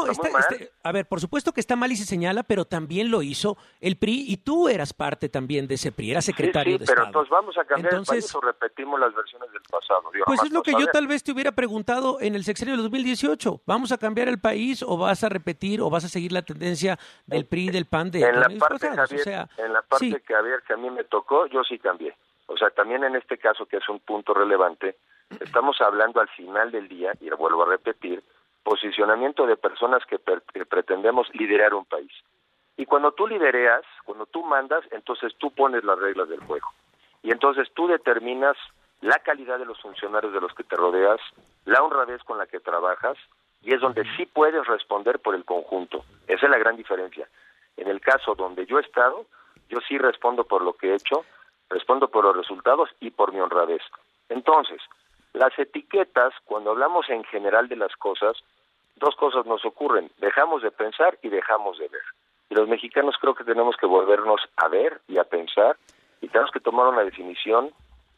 Speaker 6: a ver, por supuesto que está mal y se señala, pero también lo hizo el PRI y tú eras parte también de ese PRI, eras secretario de Estado.
Speaker 11: Pero entonces vamos a cambiar el país o repetimos las versiones del pasado.
Speaker 6: Pues es lo que yo tal vez te hubiera preguntado en el sexenio del 2018. ¿Vamos a cambiar el país o vas a repetir o vas a seguir la tendencia del PRI y del PAN de años pasados?
Speaker 11: En la parte que a mí me tocó, yo sí cambié. O sea, también en este caso, que es un punto relevante, estamos hablando al final del día, y lo vuelvo a repetir, posicionamiento de personas que pretendemos liderar un país. Y cuando tú lidereas, cuando tú mandas, entonces tú pones las reglas del juego. Y entonces tú determinas la calidad de los funcionarios de los que te rodeas, la honradez con la que trabajas, y es donde sí puedes responder por el conjunto. Esa es la gran diferencia. En el caso donde yo he estado, yo sí respondo por lo que he hecho, respondo por los resultados y por mi honradez. Entonces, las etiquetas, cuando hablamos en general de las cosas, 2 cosas nos ocurren: dejamos de pensar y dejamos de ver. Y los mexicanos creo que tenemos que volvernos a ver y a pensar, y tenemos que tomar una definición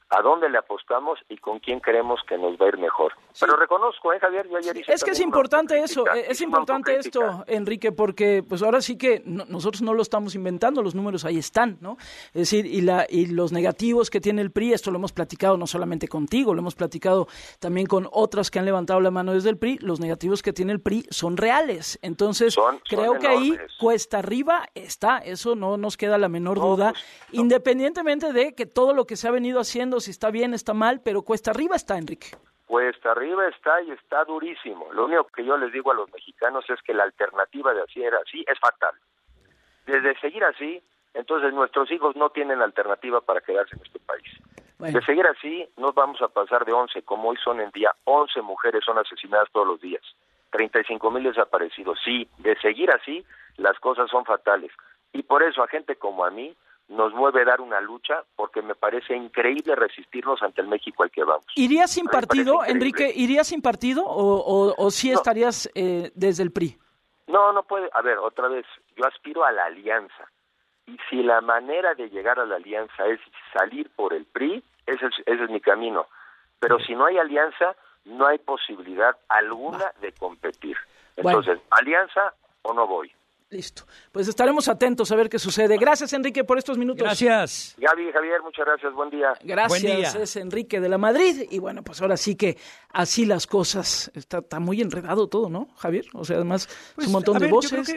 Speaker 11: a dónde le apostamos y con quién creemos que nos va a ir mejor. Sí. Pero reconozco, Javier, yo ayer hice
Speaker 5: es que es importante eso, es importante esto, Enrique, porque pues ahora sí que nosotros no lo estamos inventando, los números ahí están, ¿no? Es decir, y los negativos que tiene el PRI, esto lo hemos platicado no solamente contigo, lo hemos platicado también con otras que han levantado la mano desde el PRI, los negativos que tiene el PRI son reales, entonces creo que ahí cuesta arriba está, eso no nos queda la menor duda, independientemente de que todo lo que se ha venido haciendo, si está bien, está mal, pero cuesta arriba está, Enrique.
Speaker 11: Cuesta arriba está y está durísimo. Lo único que yo les digo a los mexicanos es que la alternativa de así era así es fatal. Desde seguir así, entonces nuestros hijos no tienen alternativa para quedarse en este país. Bueno. De seguir así, nos vamos a pasar de 11, como hoy son en día, 11 mujeres son asesinadas todos los días, 35,000 desaparecidos. Sí, de seguir así, las cosas son fatales. Y por eso a gente como a mí, nos mueve a dar una lucha porque me parece increíble resistirnos ante el México al que vamos.
Speaker 5: ¿Irías sin partido, Enrique? ¿Irías sin partido o sí estarías desde el PRI?
Speaker 11: No puede. A ver, otra vez, yo aspiro a la alianza. Y si la manera de llegar a la alianza es salir por el PRI, ese es mi camino. Pero si no hay alianza, no hay posibilidad alguna de competir. Entonces, alianza o no voy.
Speaker 5: Listo. Pues estaremos atentos a ver qué sucede. Gracias, Enrique, por estos minutos.
Speaker 6: Gracias.
Speaker 11: Gaby, Javier, muchas gracias. Buen día.
Speaker 5: Gracias.
Speaker 6: Buen día.
Speaker 5: Es Enrique de la Madrid. Y bueno, pues ahora sí que así las cosas. Está muy enredado todo, ¿no, Javier? O sea, además, pues, un montón de voces.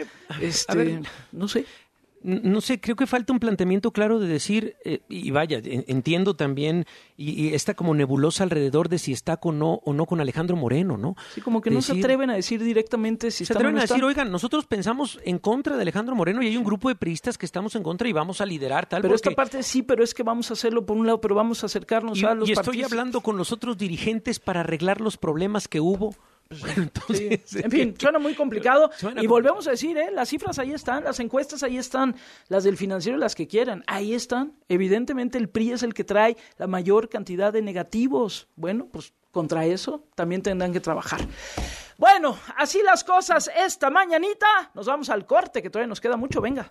Speaker 5: No sé.
Speaker 6: No sé, creo que falta un planteamiento claro de decir, y vaya, entiendo también, y esta como nebulosa alrededor de si está o no con Alejandro Moreno, ¿no?
Speaker 5: Sí, como que no se atreven a decir directamente si está o no está. Se atreven a decir,
Speaker 6: oigan, nosotros pensamos en contra de Alejandro Moreno y hay un grupo de priistas que estamos en contra y vamos a liderar tal.
Speaker 5: Pero esta parte sí, pero es que vamos a hacerlo por un lado, pero vamos a acercarnos a los partidos. Y
Speaker 6: estoy hablando con los otros dirigentes para arreglar los problemas que hubo.
Speaker 5: Bueno, entonces, sí. En fin, suena muy complicado. Volvemos a decir, las cifras ahí están, las encuestas ahí están, las del Financiero, las que quieran, ahí están. Evidentemente el PRI es el que trae la mayor cantidad de negativos. Bueno, pues contra eso también tendrán que trabajar. Bueno, así las cosas esta mañanita. Nos vamos al corte, que todavía nos queda mucho, venga.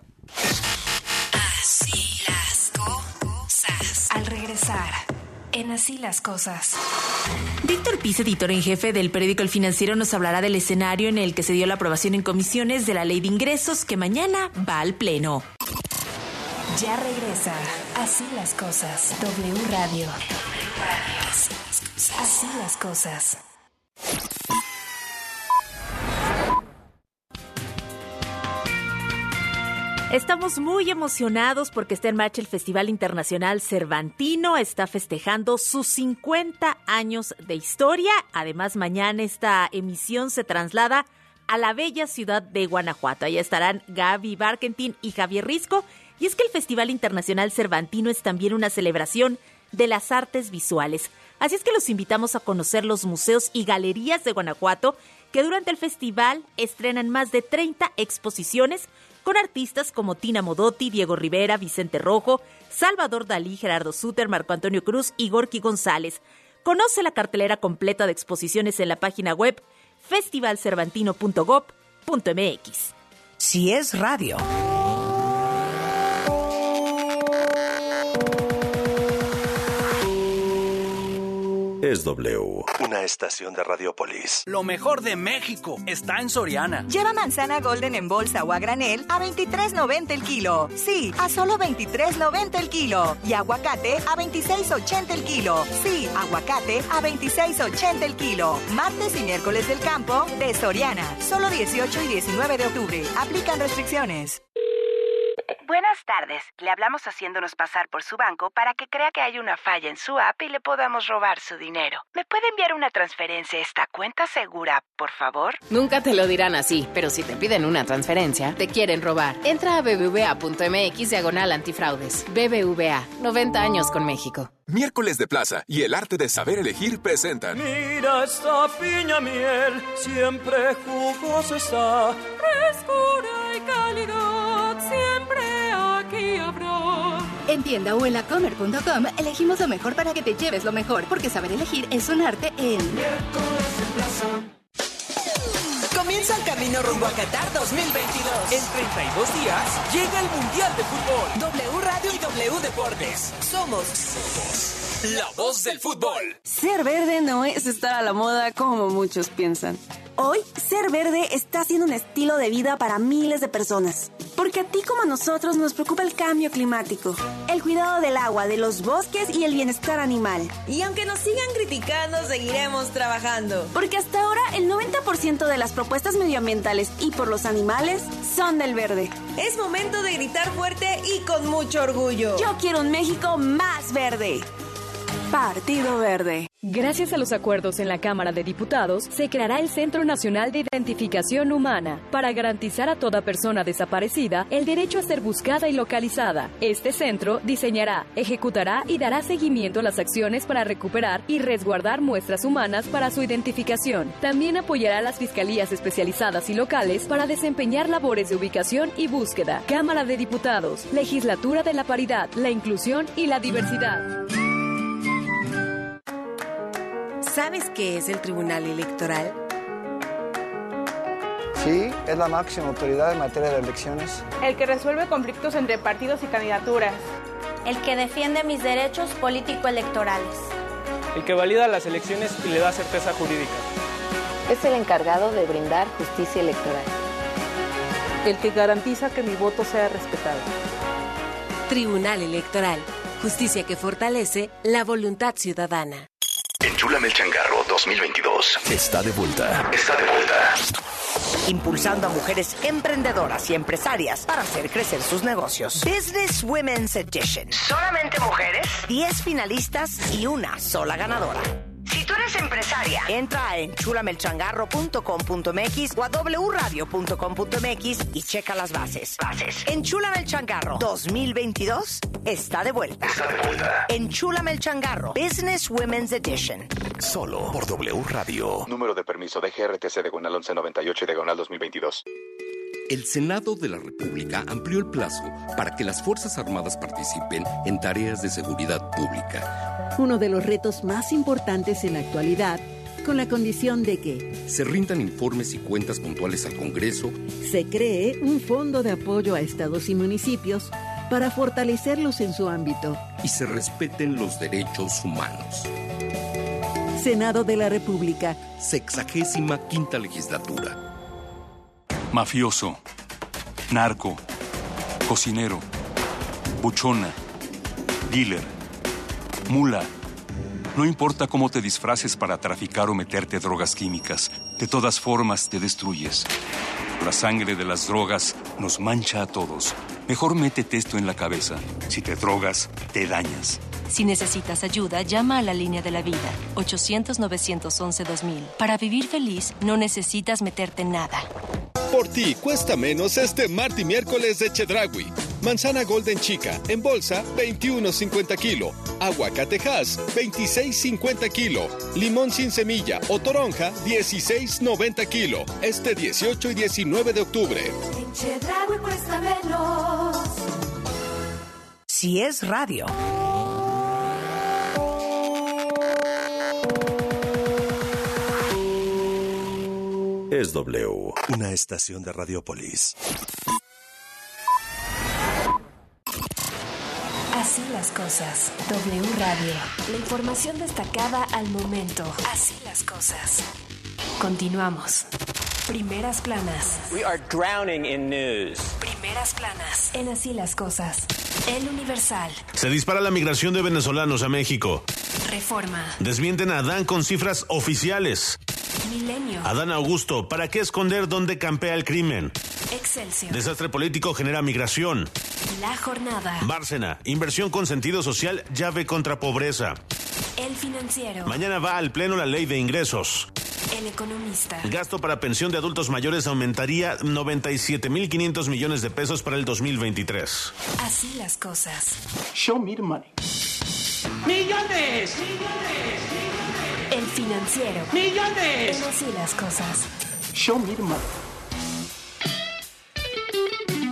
Speaker 1: Así las cosas. Al regresar, en Así las cosas.
Speaker 12: Víctor Piz, editor en jefe del periódico El Financiero, nos hablará del escenario en el que se dio la aprobación en comisiones de la Ley de Ingresos que mañana va al Pleno.
Speaker 1: Ya regresa Así las cosas. W Radio. Así las cosas.
Speaker 12: Estamos muy emocionados porque está en marcha el Festival Internacional Cervantino. Está festejando sus 50 años de historia. Además, mañana esta emisión se traslada a la bella ciudad de Guanajuato. Allá estarán Gaby Barkentin y Javier Risco. Y es que el Festival Internacional Cervantino es también una celebración de las artes visuales. Así es que los invitamos a conocer los museos y galerías de Guanajuato, que durante el festival estrenan más de 30 exposiciones con artistas como Tina Modotti, Diego Rivera, Vicente Rojo, Salvador Dalí, Gerardo Suter, Marco Antonio Cruz y Gorky González. Conoce la cartelera completa de exposiciones en la página web festivalcervantino.gov.mx.
Speaker 13: Si es radio.
Speaker 14: Es W, una estación de Radiopolis.
Speaker 15: Lo mejor de México está en Soriana.
Speaker 16: Lleva manzana Golden en bolsa o a granel a $23.90 el kilo. Sí, a solo $23.90 el kilo. Y aguacate a $26.80 el kilo. Sí, aguacate a $26.80 el kilo. Martes y miércoles del campo de Soriana. Solo 18 y 19 de octubre. Aplican restricciones.
Speaker 17: Buenas tardes. Le hablamos haciéndonos pasar por su banco para que crea que hay una falla en su app y le podamos robar su dinero. ¿Me puede enviar una transferencia a esta cuenta segura, por favor?
Speaker 18: Nunca te lo dirán así, pero si te piden una transferencia, te quieren robar. Entra a bbva.mx/antifraudes. BBVA, 90 años con México.
Speaker 19: Miércoles de Plaza y el arte de saber elegir presentan.
Speaker 20: Mira esta piña miel, siempre jugosa está, frescura y calidad, siempre aquí habrá.
Speaker 21: En tienda o en lacomer.com elegimos lo mejor para que te lleves lo mejor, porque saber elegir es un arte en
Speaker 20: Miércoles de Plaza.
Speaker 13: Comienza el camino rumbo a Qatar 2022.
Speaker 22: En 32 días llega el Mundial de Fútbol.
Speaker 13: W Radio y W Deportes. Somos La voz del fútbol.
Speaker 3: Ser verde no es estar a la moda como muchos piensan. Hoy, ser verde está siendo un estilo de vida para miles de personas. Porque a ti como a nosotros nos preocupa el cambio climático, el cuidado del agua, de los bosques y el bienestar animal.
Speaker 22: Y aunque nos sigan criticando, seguiremos trabajando.
Speaker 3: Porque hasta ahora el 90% de las propuestas medioambientales y por los animales son del verde.
Speaker 22: Es momento de gritar fuerte y con mucho orgullo.
Speaker 3: Yo quiero un México más verde. Partido Verde.
Speaker 23: Gracias a los acuerdos en la Cámara de Diputados, se creará el Centro Nacional de Identificación Humana para garantizar a toda persona desaparecida el derecho a ser buscada y localizada. Este centro diseñará, ejecutará y dará seguimiento a las acciones para recuperar y resguardar muestras humanas para su identificación. También apoyará a las fiscalías especializadas y locales para desempeñar labores de ubicación y búsqueda. Cámara de Diputados, Legislatura de la Paridad, la Inclusión y la Diversidad.
Speaker 22: ¿Sabes qué es el Tribunal Electoral?
Speaker 24: Sí, es la máxima autoridad en materia de elecciones.
Speaker 25: El que resuelve conflictos entre partidos y candidaturas.
Speaker 26: El que defiende mis derechos político-electorales.
Speaker 27: El que valida las elecciones y le da certeza jurídica.
Speaker 28: Es el encargado de brindar justicia electoral.
Speaker 29: El que garantiza que mi voto sea respetado.
Speaker 22: Tribunal Electoral. Justicia que fortalece la voluntad ciudadana.
Speaker 14: Enchúlame el changarro 2022. Está de vuelta. Está de vuelta.
Speaker 13: Impulsando a mujeres emprendedoras y empresarias para hacer crecer sus negocios. Business Women's Edition. ¿Solamente mujeres? 10 finalistas y una sola ganadora. Si tú eres empresaria, entra a enchulamelchangarro.com.mx o a wradio.com.mx y checa las bases. Enchúlame el Changarro 2022 está de vuelta.
Speaker 14: Está de vuelta.
Speaker 13: Enchúlame el Changarro Business Women's Edition.
Speaker 14: Solo por W Radio.
Speaker 30: Número de permiso de GRTC diagonal 1198 y diagonal 2022.
Speaker 31: El Senado de la República amplió el plazo para que las Fuerzas Armadas participen en tareas de seguridad pública.
Speaker 32: Uno de los retos más importantes en la actualidad, con la condición de que
Speaker 31: se rindan informes y cuentas puntuales al Congreso,
Speaker 32: se cree un fondo de apoyo a estados y municipios para fortalecerlos en su ámbito
Speaker 31: y se respeten los derechos humanos.
Speaker 32: Senado de la República,
Speaker 31: 65ª legislatura.
Speaker 33: Mafioso, narco, cocinero, buchona, dealer, mula. No importa cómo te disfraces para traficar o meterte drogas químicas, de todas formas te destruyes. La sangre de las drogas nos mancha a todos. Mejor métete esto en la cabeza. Si te drogas, te dañas.
Speaker 34: Si necesitas ayuda, llama a la línea de la vida, 800-911-2000. Para vivir feliz, no necesitas meterte en nada.
Speaker 35: Por ti cuesta menos este martes y miércoles de Chedraui. Manzana Golden Chica en bolsa 21.50 kilo. Aguacate Hass 26.50 kilo. Limón sin semilla o toronja 16.90 kilo. Este 18 y 19 de octubre.
Speaker 20: En Chedraui cuesta menos.
Speaker 13: Si es radio.
Speaker 14: Es W, una estación de Radiopolis.
Speaker 1: Así las cosas. W Radio. La información destacada al momento. Así las cosas. Continuamos. Primeras planas.
Speaker 36: We are drowning in news.
Speaker 1: Primeras planas. En Así las cosas. El Universal.
Speaker 37: Se dispara la migración de venezolanos a México.
Speaker 1: Reforma.
Speaker 37: Desmienten a Adán con cifras oficiales.
Speaker 1: Milenio.
Speaker 37: Adán Augusto, ¿para qué esconder dónde campea el crimen?
Speaker 1: Excelsior.
Speaker 37: Desastre político genera migración.
Speaker 1: La Jornada.
Speaker 37: Bárcena, inversión con sentido social, llave contra pobreza.
Speaker 1: El Financiero.
Speaker 37: Mañana va al Pleno la ley de ingresos.
Speaker 1: El Economista.
Speaker 37: Gasto para pensión de adultos mayores aumentaría 97.500 millones de pesos para el 2023.
Speaker 1: Así las cosas.
Speaker 38: Show me the money.
Speaker 20: ¡Millones!
Speaker 1: El Financiero.
Speaker 38: ¡Millones!
Speaker 1: En Así las cosas.
Speaker 38: Show me the money.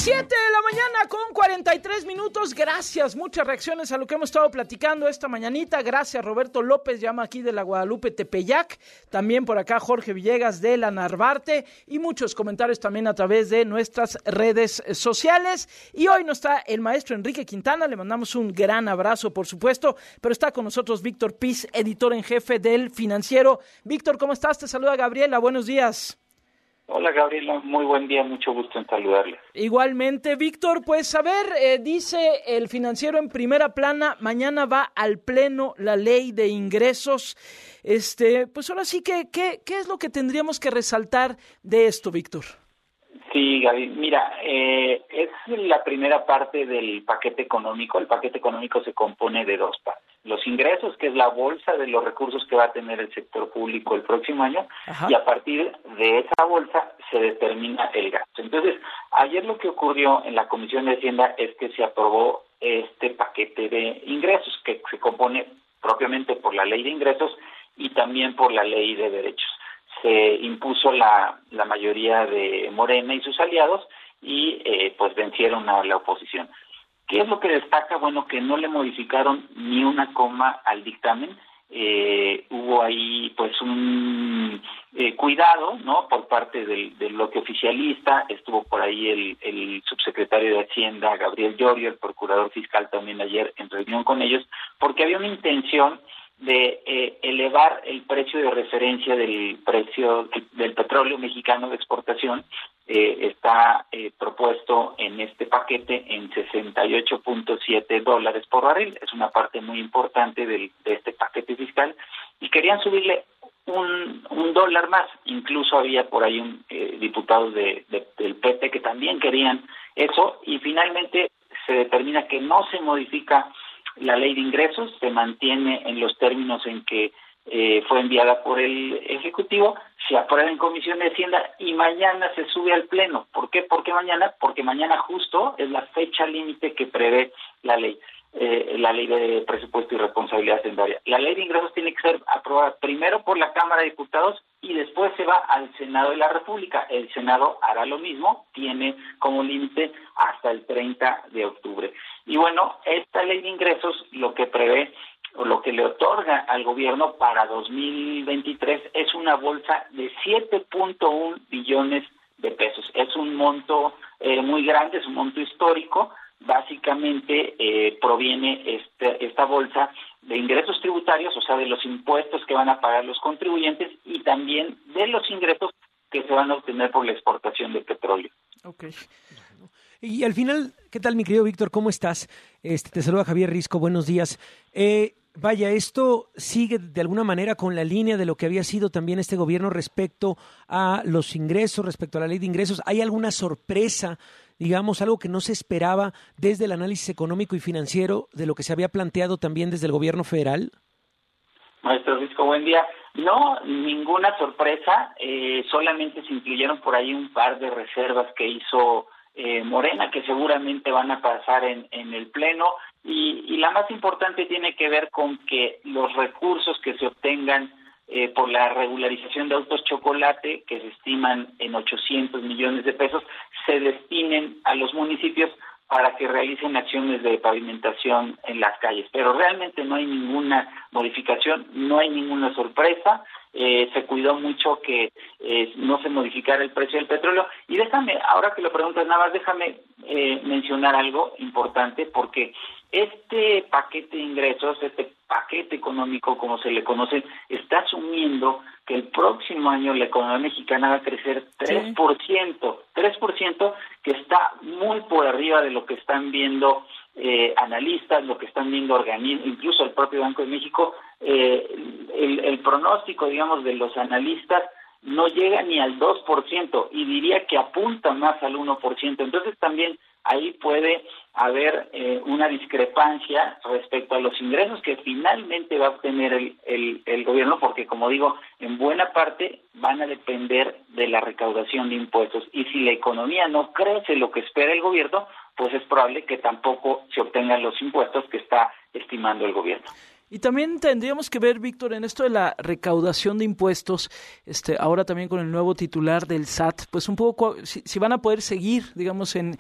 Speaker 2: 7 de la mañana con 43 minutos. Gracias, muchas reacciones a lo que hemos estado platicando esta mañanita. Gracias, Roberto López, llama aquí de la Guadalupe Tepeyac. También por acá Jorge Villegas de la Narvarte. Y muchos comentarios también a través de nuestras redes sociales. Y hoy no está el maestro Enrique Quintana, le mandamos un gran abrazo, por supuesto. Pero está con nosotros Víctor Piz, editor en jefe del Financiero. Víctor, ¿cómo estás? Te saluda Gabriela, buenos días.
Speaker 3: Hola Gabriela, muy buen día, mucho gusto en saludarles.
Speaker 2: Igualmente, Víctor, pues a ver, dice el Financiero en primera plana, mañana va al pleno la ley de ingresos. Pues ahora sí que, ¿qué es lo que tendríamos que resaltar de esto, Víctor?
Speaker 3: Sí, Gaby, mira, es la primera parte del paquete económico. El paquete económico se compone de dos partes. Los ingresos, que es la bolsa de los recursos que va a tener el sector público el próximo año, Ajá. Y a partir de esa bolsa se determina el gasto. Entonces, ayer lo que ocurrió en la Comisión de Hacienda es que se aprobó este paquete de ingresos, que se compone propiamente por la ley de ingresos y también por la ley de derechos. Se impuso la mayoría de Morena y sus aliados y pues vencieron a la oposición. ¿Qué es lo que destaca? Bueno, que no le modificaron ni una coma al dictamen. Hubo ahí pues un cuidado, ¿no? Por parte del bloque oficialista. Estuvo por ahí el subsecretario de Hacienda, Gabriel Llorio, el procurador fiscal también ayer en reunión con ellos, porque había una intención de elevar el precio de referencia del precio del petróleo mexicano de exportación. Está propuesto en este paquete en $68.7 por barril. Es una parte muy importante de este paquete fiscal y querían subirle un dólar más. Incluso había por ahí diputados del PT que también querían eso, y finalmente se determina que no se modifica la ley de ingresos, se mantiene en los términos en que fue enviada por el Ejecutivo, se aprueba en Comisión de Hacienda y mañana se sube al Pleno. ¿Por qué? ¿Por qué mañana? Porque mañana justo es la fecha límite que prevé la ley de presupuesto y responsabilidad hacendaria. La ley de ingresos tiene que ser aprobada primero por la Cámara de Diputados y después se va al Senado de la República. El Senado hará lo mismo, tiene como límite hasta el 30 de octubre. Y bueno, esta ley de ingresos lo que prevé o lo que le otorga al gobierno para 2023 es una bolsa de 7.1 billones de pesos. Es un monto muy grande, es un monto histórico. Básicamente proviene esta bolsa de ingresos tributarios, o sea, de los impuestos que van a pagar los contribuyentes y también de los ingresos que se van a obtener por la exportación de petróleo.
Speaker 4: Okay. Y al final, ¿qué tal, mi querido Víctor? ¿Cómo estás? Te saluda Javier Risco, buenos días. Vaya, esto sigue de alguna manera con la línea de lo que había sido también este gobierno respecto a los ingresos, respecto a la ley de ingresos. ¿Hay alguna sorpresa, digamos, algo que no se esperaba desde el análisis económico y financiero de lo que se había planteado también desde el gobierno federal?
Speaker 3: Maestro Risco, buen día. No, ninguna sorpresa, solamente se incluyeron por ahí un par de reservas que hizo Morena, que seguramente van a pasar en el Pleno, y la más importante tiene que ver con que los recursos que se obtengan por la regularización de autos chocolate, que se estiman en 800 millones de pesos, se destinen a los municipios para que realicen acciones de pavimentación en las calles. Pero realmente no hay ninguna modificación, no hay ninguna sorpresa. Se cuidó mucho que no se modificara el precio del petróleo. Y déjame, ahora que lo preguntas, nada más déjame mencionar algo importante, porque este paquete de ingresos, este paquete económico, como se le conoce, está asumiendo que el próximo año la economía mexicana va a crecer 3%, 3%, que está muy por arriba de lo que están viendo analistas, lo que están viendo organismos, incluso el propio Banco de México. El pronóstico, digamos, de los analistas no llega ni al 2% y diría que apunta más al 1%. Entonces también ahí puede haber una discrepancia respecto a los ingresos que finalmente va a obtener el gobierno, porque, como digo, en buena parte van a depender de la recaudación de impuestos. Y si la economía no crece lo que espera el gobierno, pues es probable que tampoco se obtengan los impuestos que está estimando el gobierno.
Speaker 2: Y también tendríamos que ver, Víctor, en esto de la recaudación de impuestos, ahora también con el nuevo titular del SAT, pues un poco si van a poder seguir, digamos, en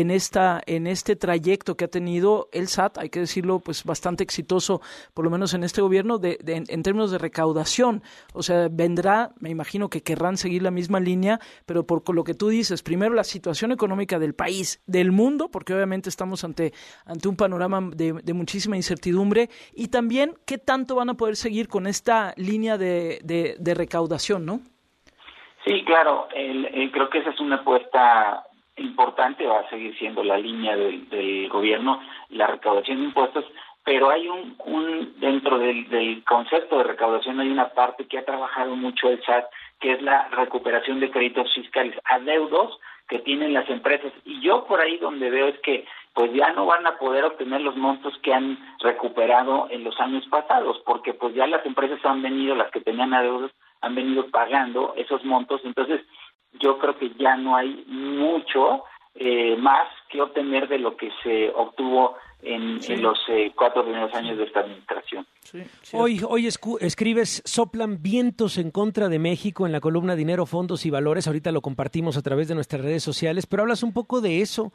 Speaker 2: este trayecto que ha tenido el SAT, hay que decirlo, pues bastante exitoso, por lo menos en este gobierno, en términos de recaudación. O sea, vendrá, me imagino que querrán seguir la misma línea, pero por lo que tú dices, primero la situación económica del país, del mundo, porque obviamente estamos ante un panorama de muchísima incertidumbre, y también qué tanto van a poder seguir con esta línea de recaudación, ¿no?
Speaker 3: Sí, claro, creo que esa es una apuesta importante, va a seguir siendo la línea del gobierno, la recaudación de impuestos, pero hay dentro del concepto de recaudación hay una parte que ha trabajado mucho el SAT, que es la recuperación de créditos fiscales, adeudos que tienen las empresas, y yo por ahí donde veo es que pues ya no van a poder obtener los montos que han recuperado en los años pasados, porque pues ya las empresas las que tenían adeudos, han venido pagando esos montos, entonces yo creo que ya no hay mucho más que obtener de lo que se obtuvo en los 4 primeros años de esta administración.
Speaker 4: Sí, hoy escribes, soplan vientos en contra de México en la columna Dinero, Fondos y Valores, ahorita lo compartimos a través de nuestras redes sociales, pero hablas un poco de eso,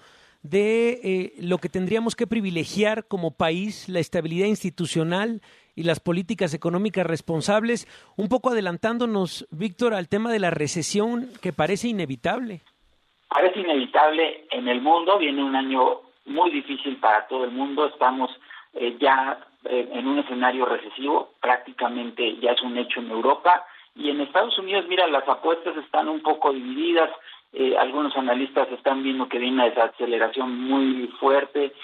Speaker 4: de lo que tendríamos que privilegiar como país, la estabilidad institucional y las políticas económicas responsables, un poco adelantándonos, Víctor, al tema de la recesión que parece inevitable.
Speaker 3: Parece inevitable en el mundo, viene un año muy difícil para todo el mundo, estamos ya en un escenario recesivo, prácticamente ya es un hecho en Europa, y en Estados Unidos, mira, las apuestas están un poco divididas. Algunos analistas están viendo que viene una desaceleración muy fuerte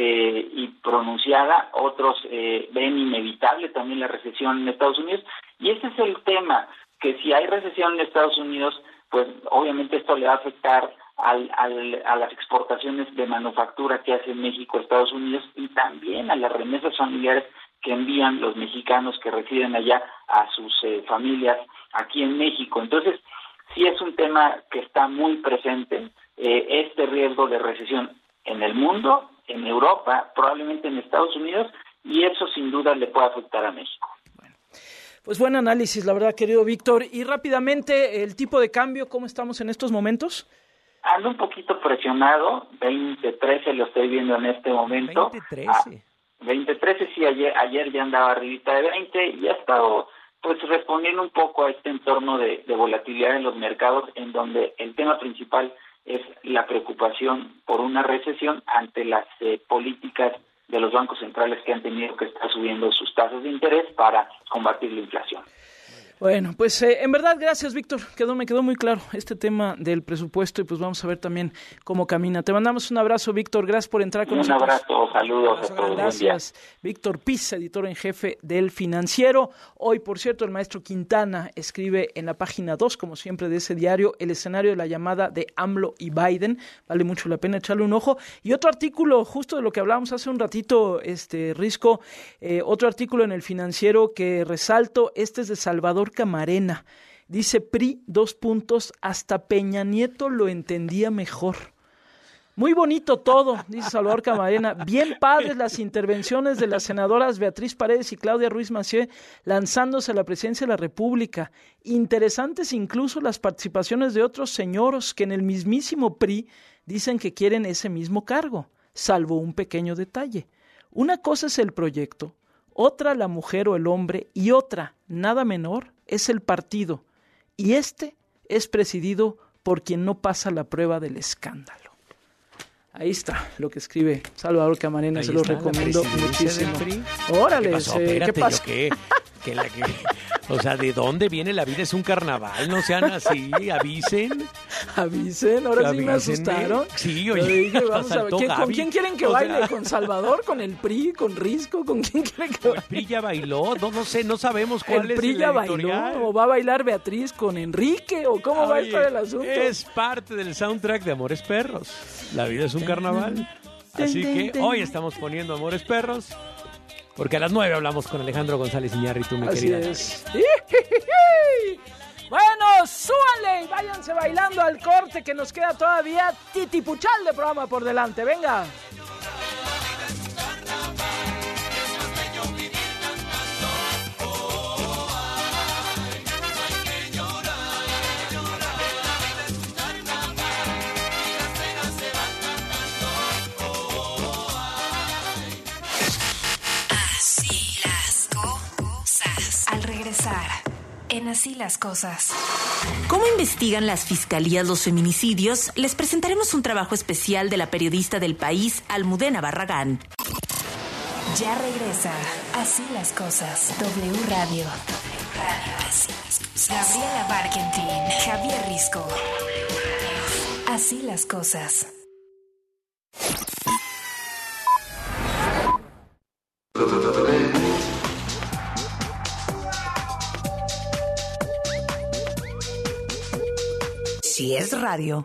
Speaker 3: y pronunciada, otros ven inevitable también la recesión en Estados Unidos, y ese es el tema, que si hay recesión en Estados Unidos, pues obviamente esto le va a afectar a las exportaciones de manufactura que hace México a Estados Unidos, y también a las remesas familiares que envían los mexicanos que residen allá a sus familias aquí en México. Entonces, sí es un tema que está muy presente, este riesgo de recesión en el mundo, en Europa, probablemente en Estados Unidos, y eso sin duda le puede afectar a México.
Speaker 2: Pues buen análisis, la verdad, querido Víctor. Y rápidamente, el tipo de cambio, ¿cómo estamos en estos momentos?
Speaker 3: Ando un poquito presionado, 20.13 lo estoy viendo en este momento.
Speaker 4: 20.13.
Speaker 3: 20.13, sí, ayer ya andaba arribita de 20 y ha estado pues respondiendo un poco a este entorno de volatilidad en los mercados, en donde el tema principal es la preocupación por una recesión ante las políticas de los bancos centrales que han tenido que estar subiendo sus tasas de interés para combatir la inflación.
Speaker 2: Bueno, pues en verdad, gracias, Víctor. Me quedó muy claro este tema del presupuesto y pues vamos a ver también cómo camina. Te mandamos un abrazo, Víctor. Gracias por entrar con nosotros.
Speaker 3: Un abrazo, saludos a todos.
Speaker 2: Gracias, Víctor Piz, editor en jefe del Financiero. Hoy, por cierto, el maestro Quintana escribe en la página 2, como siempre, de ese diario, el escenario de la llamada de AMLO y Biden. Vale mucho la pena echarle un ojo. Y otro artículo, justo de lo que hablábamos hace un ratito, Risco, otro artículo en el Financiero que resalto, este es de Salvador Camarena. Dice PRI, hasta Peña Nieto lo entendía mejor. Muy bonito todo, dice Salvador Camarena. Bien padres las intervenciones de las senadoras Beatriz Paredes y Claudia Ruiz Massieu lanzándose a la presidencia de la República. Interesantes incluso las participaciones de otros señoros que en el mismísimo PRI dicen que quieren ese mismo cargo, salvo un pequeño detalle. Una cosa es el proyecto, otra la mujer o el hombre y otra, nada menor, es el partido. Y este es presidido por quien no pasa la prueba del escándalo. Ahí está lo que escribe Salvador Camarena, ahí se lo recomiendo muchísimo. Órale, ¿qué pasa?
Speaker 4: O sea, ¿de dónde viene la vida? Es un carnaval, no sean así, avisen.
Speaker 2: Avisen, ahora sí me asustaron.
Speaker 4: Sí, oye,
Speaker 2: dije, vamos a ver, ¿con quién quieren que baile? ¿Con Salvador? ¿Con el PRI? ¿Con Risco? ¿Con quién quieren que baile?
Speaker 4: El PRI ya bailó, no sé, no sabemos cuál es el
Speaker 2: PRI ya bailó, o va a bailar Beatriz con Enrique, o cómo va a estar el asunto.
Speaker 4: Es parte del soundtrack de Amores Perros. La vida es un carnaval. Así que hoy estamos poniendo Amores Perros. Porque a las 9 hablamos con Alejandro González Iñárritu, mi querida.
Speaker 2: Así es. Bueno, súbanle y váyanse bailando al corte que nos queda todavía titipuchal de programa por delante. Venga.
Speaker 1: En Así las Cosas.
Speaker 5: ¿Cómo investigan las fiscalías los feminicidios? Les presentaremos un trabajo especial de la periodista del País, Almudena Barragán.
Speaker 1: Ya regresa Así las Cosas. W Radio. Así las cosas. Gabriela Barkentin, Javier Risco. Así las cosas.
Speaker 13: Si es radio,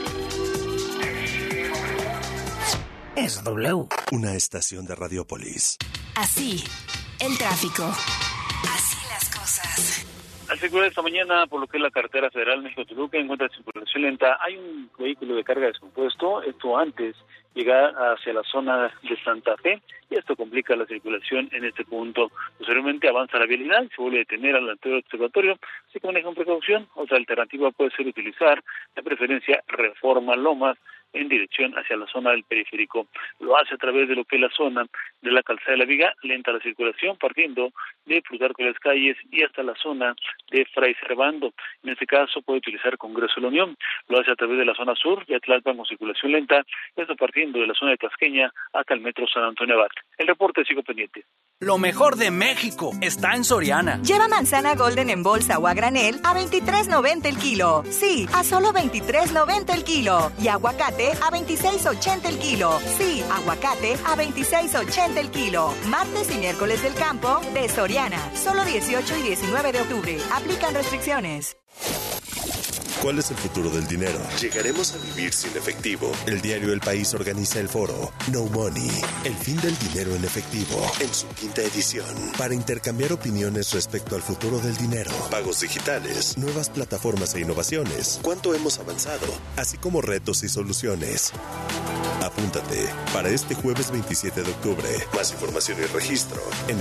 Speaker 13: es W.
Speaker 6: Una estación de Radiopolis.
Speaker 1: Así, el tráfico. Así las cosas.
Speaker 7: Al circular esta mañana, por lo que es la carretera federal México-Toluca, encuentra circulación lenta. Hay un vehículo de carga descompuesto, esto antes llegar hacia la zona de Santa Fe, y esto complica la circulación en este punto. Posteriormente avanza la vialidad y se vuelve a detener al anterior observatorio, así que maneja con precaución. Otra alternativa puede ser utilizar, de preferencia, Reforma Lomas, en dirección hacia la zona del periférico. Lo hace a través de lo que es la zona de la Calzada de la Viga, lenta la circulación, partiendo de Plutarco de las Calles y hasta la zona de Fray Servando. En este caso puede utilizar Congreso de la Unión. Lo hace a través de la zona sur de Tlalpan con circulación lenta, esto partiendo de la zona de Tasqueña hasta el metro San Antonio Abad. El reporte sigo pendiente.
Speaker 8: Lo mejor de México está en Soriana.
Speaker 22: Lleva manzana golden en bolsa o a granel a $23.90 el kilo. Sí, a solo $23.90 el kilo. Y aguacate a $26.80 el kilo. Sí, aguacate a $26.80 el kilo. Martes y miércoles del campo de Soriana. Solo 18 y 19 de octubre. Aplican restricciones.
Speaker 6: ¿Cuál es el futuro del dinero? ¿Llegaremos a vivir sin efectivo? El diario El País organiza el foro No Money, el fin del dinero en efectivo, en su 5ª edición, para intercambiar opiniones respecto al futuro del dinero, pagos digitales, nuevas plataformas e innovaciones, cuánto hemos avanzado, así como retos y soluciones. Apúntate para este jueves 27 de octubre. Más información y registro en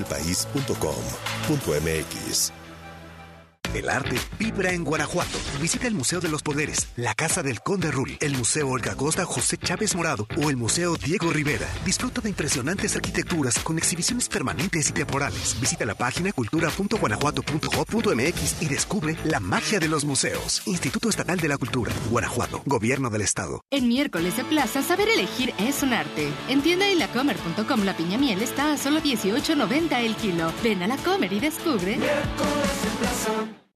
Speaker 6: eventoselpaís.com.mx.
Speaker 9: El arte vibra en Guanajuato. Visita el Museo de los Poderes, la Casa del Conde Rull, el Museo Olga Costa José Chávez Morado o el Museo Diego Rivera. Disfruta de impresionantes arquitecturas con exhibiciones permanentes y temporales. Visita la página cultura.guanajuato.gov.mx y descubre la magia de los museos. Instituto Estatal de la Cultura, Guanajuato, Gobierno del Estado.
Speaker 10: En miércoles de plaza, saber elegir es un arte. En tienda y lacomer.com la piña miel está a solo $18.90 el kilo. Ven a La Comer y descubre.
Speaker 11: Miércoles de plaza.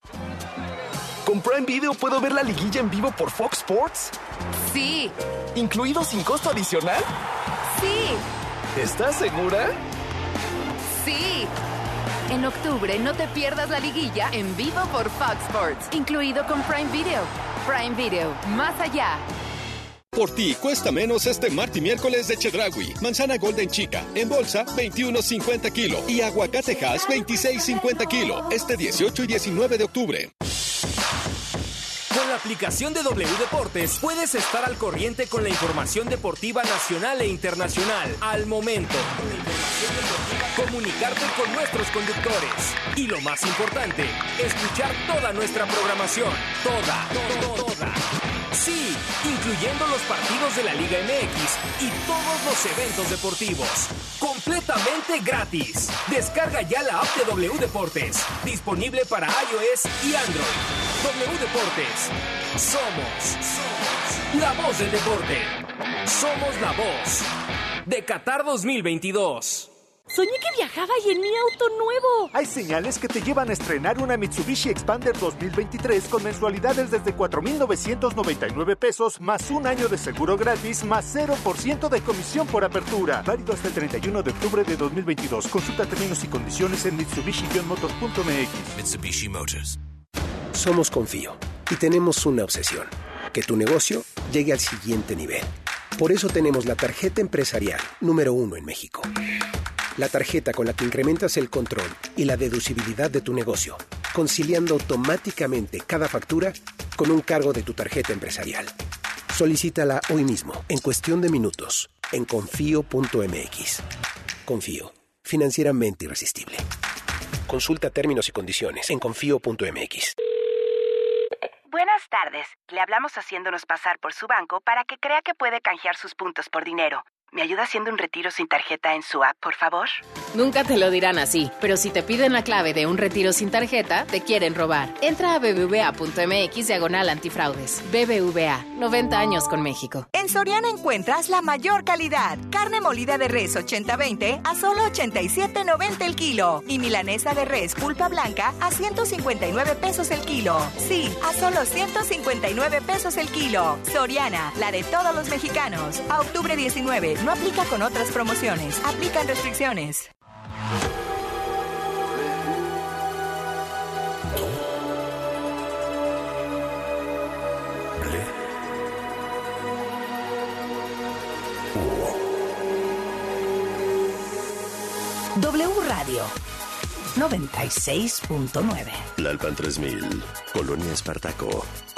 Speaker 11: ¿Con Prime Video puedo ver la liguilla en vivo por Fox Sports?
Speaker 22: Sí.
Speaker 11: ¿Incluido sin costo adicional?
Speaker 22: Sí.
Speaker 11: ¿Estás segura?
Speaker 22: Sí. En octubre no te pierdas la liguilla en vivo por Fox Sports, incluido con Prime Video. Prime Video, más allá.
Speaker 35: Por ti cuesta menos este martes y miércoles de Chedraui. Manzana Golden Chica en bolsa 21.50 kilo y aguacate Hass 26.50 kilo. Este 18 y 19 de octubre.
Speaker 12: Con la aplicación de W Deportes puedes estar al corriente con la información deportiva nacional e internacional al momento. Comunicarte con nuestros conductores y lo más importante, escuchar toda nuestra programación. Toda. Sí, incluyendo los partidos de la Liga MX y todos los eventos deportivos. Completamente gratis. Descarga ya la app de W Deportes. Disponible para iOS y Android. W Deportes. Somos la voz del deporte. Somos la voz de Qatar 2022.
Speaker 22: Soñé que viajaba y en mi auto nuevo.
Speaker 15: Hay señales que te llevan a estrenar una Mitsubishi Expander 2023 con mensualidades desde $4,999 más un año de seguro gratis más 0% de comisión por apertura. Válido hasta el 31 de octubre de 2022. Consulta términos y condiciones en Mitsubishi-motors.mx.
Speaker 16: Mitsubishi Motors. Somos Confío y tenemos una obsesión: que tu negocio llegue al siguiente nivel. Por eso tenemos la tarjeta empresarial número 1 en México. La tarjeta con la que incrementas el control y la deducibilidad de tu negocio, conciliando automáticamente cada factura con un cargo de tu tarjeta empresarial. Solicítala hoy mismo, en cuestión de minutos, en confío.mx. Confío, financieramente irresistible. Consulta términos y condiciones en confío.mx.
Speaker 17: Buenas tardes. Le hablamos haciéndonos pasar por su banco para que crea que puede canjear sus puntos por dinero.
Speaker 22: ¿Me ayuda haciendo un retiro sin tarjeta en su app, por favor?
Speaker 10: Nunca te lo dirán así, pero si te piden la clave de un retiro sin tarjeta, te quieren robar. Entra a bbva.mx/antifraudes. BBVA, 90 años con México.
Speaker 22: En Soriana encuentras la mayor calidad. Carne molida de res 80-20 a solo 87.90 el kilo. Y milanesa de res pulpa blanca a 159 pesos el kilo. Sí, a solo 159 pesos el kilo. Soriana, la de todos los mexicanos. A octubre 19. No aplica con otras promociones. Aplican restricciones.
Speaker 13: W Radio 96.9.
Speaker 6: Tlalpan 3000, Colonia Espartaco.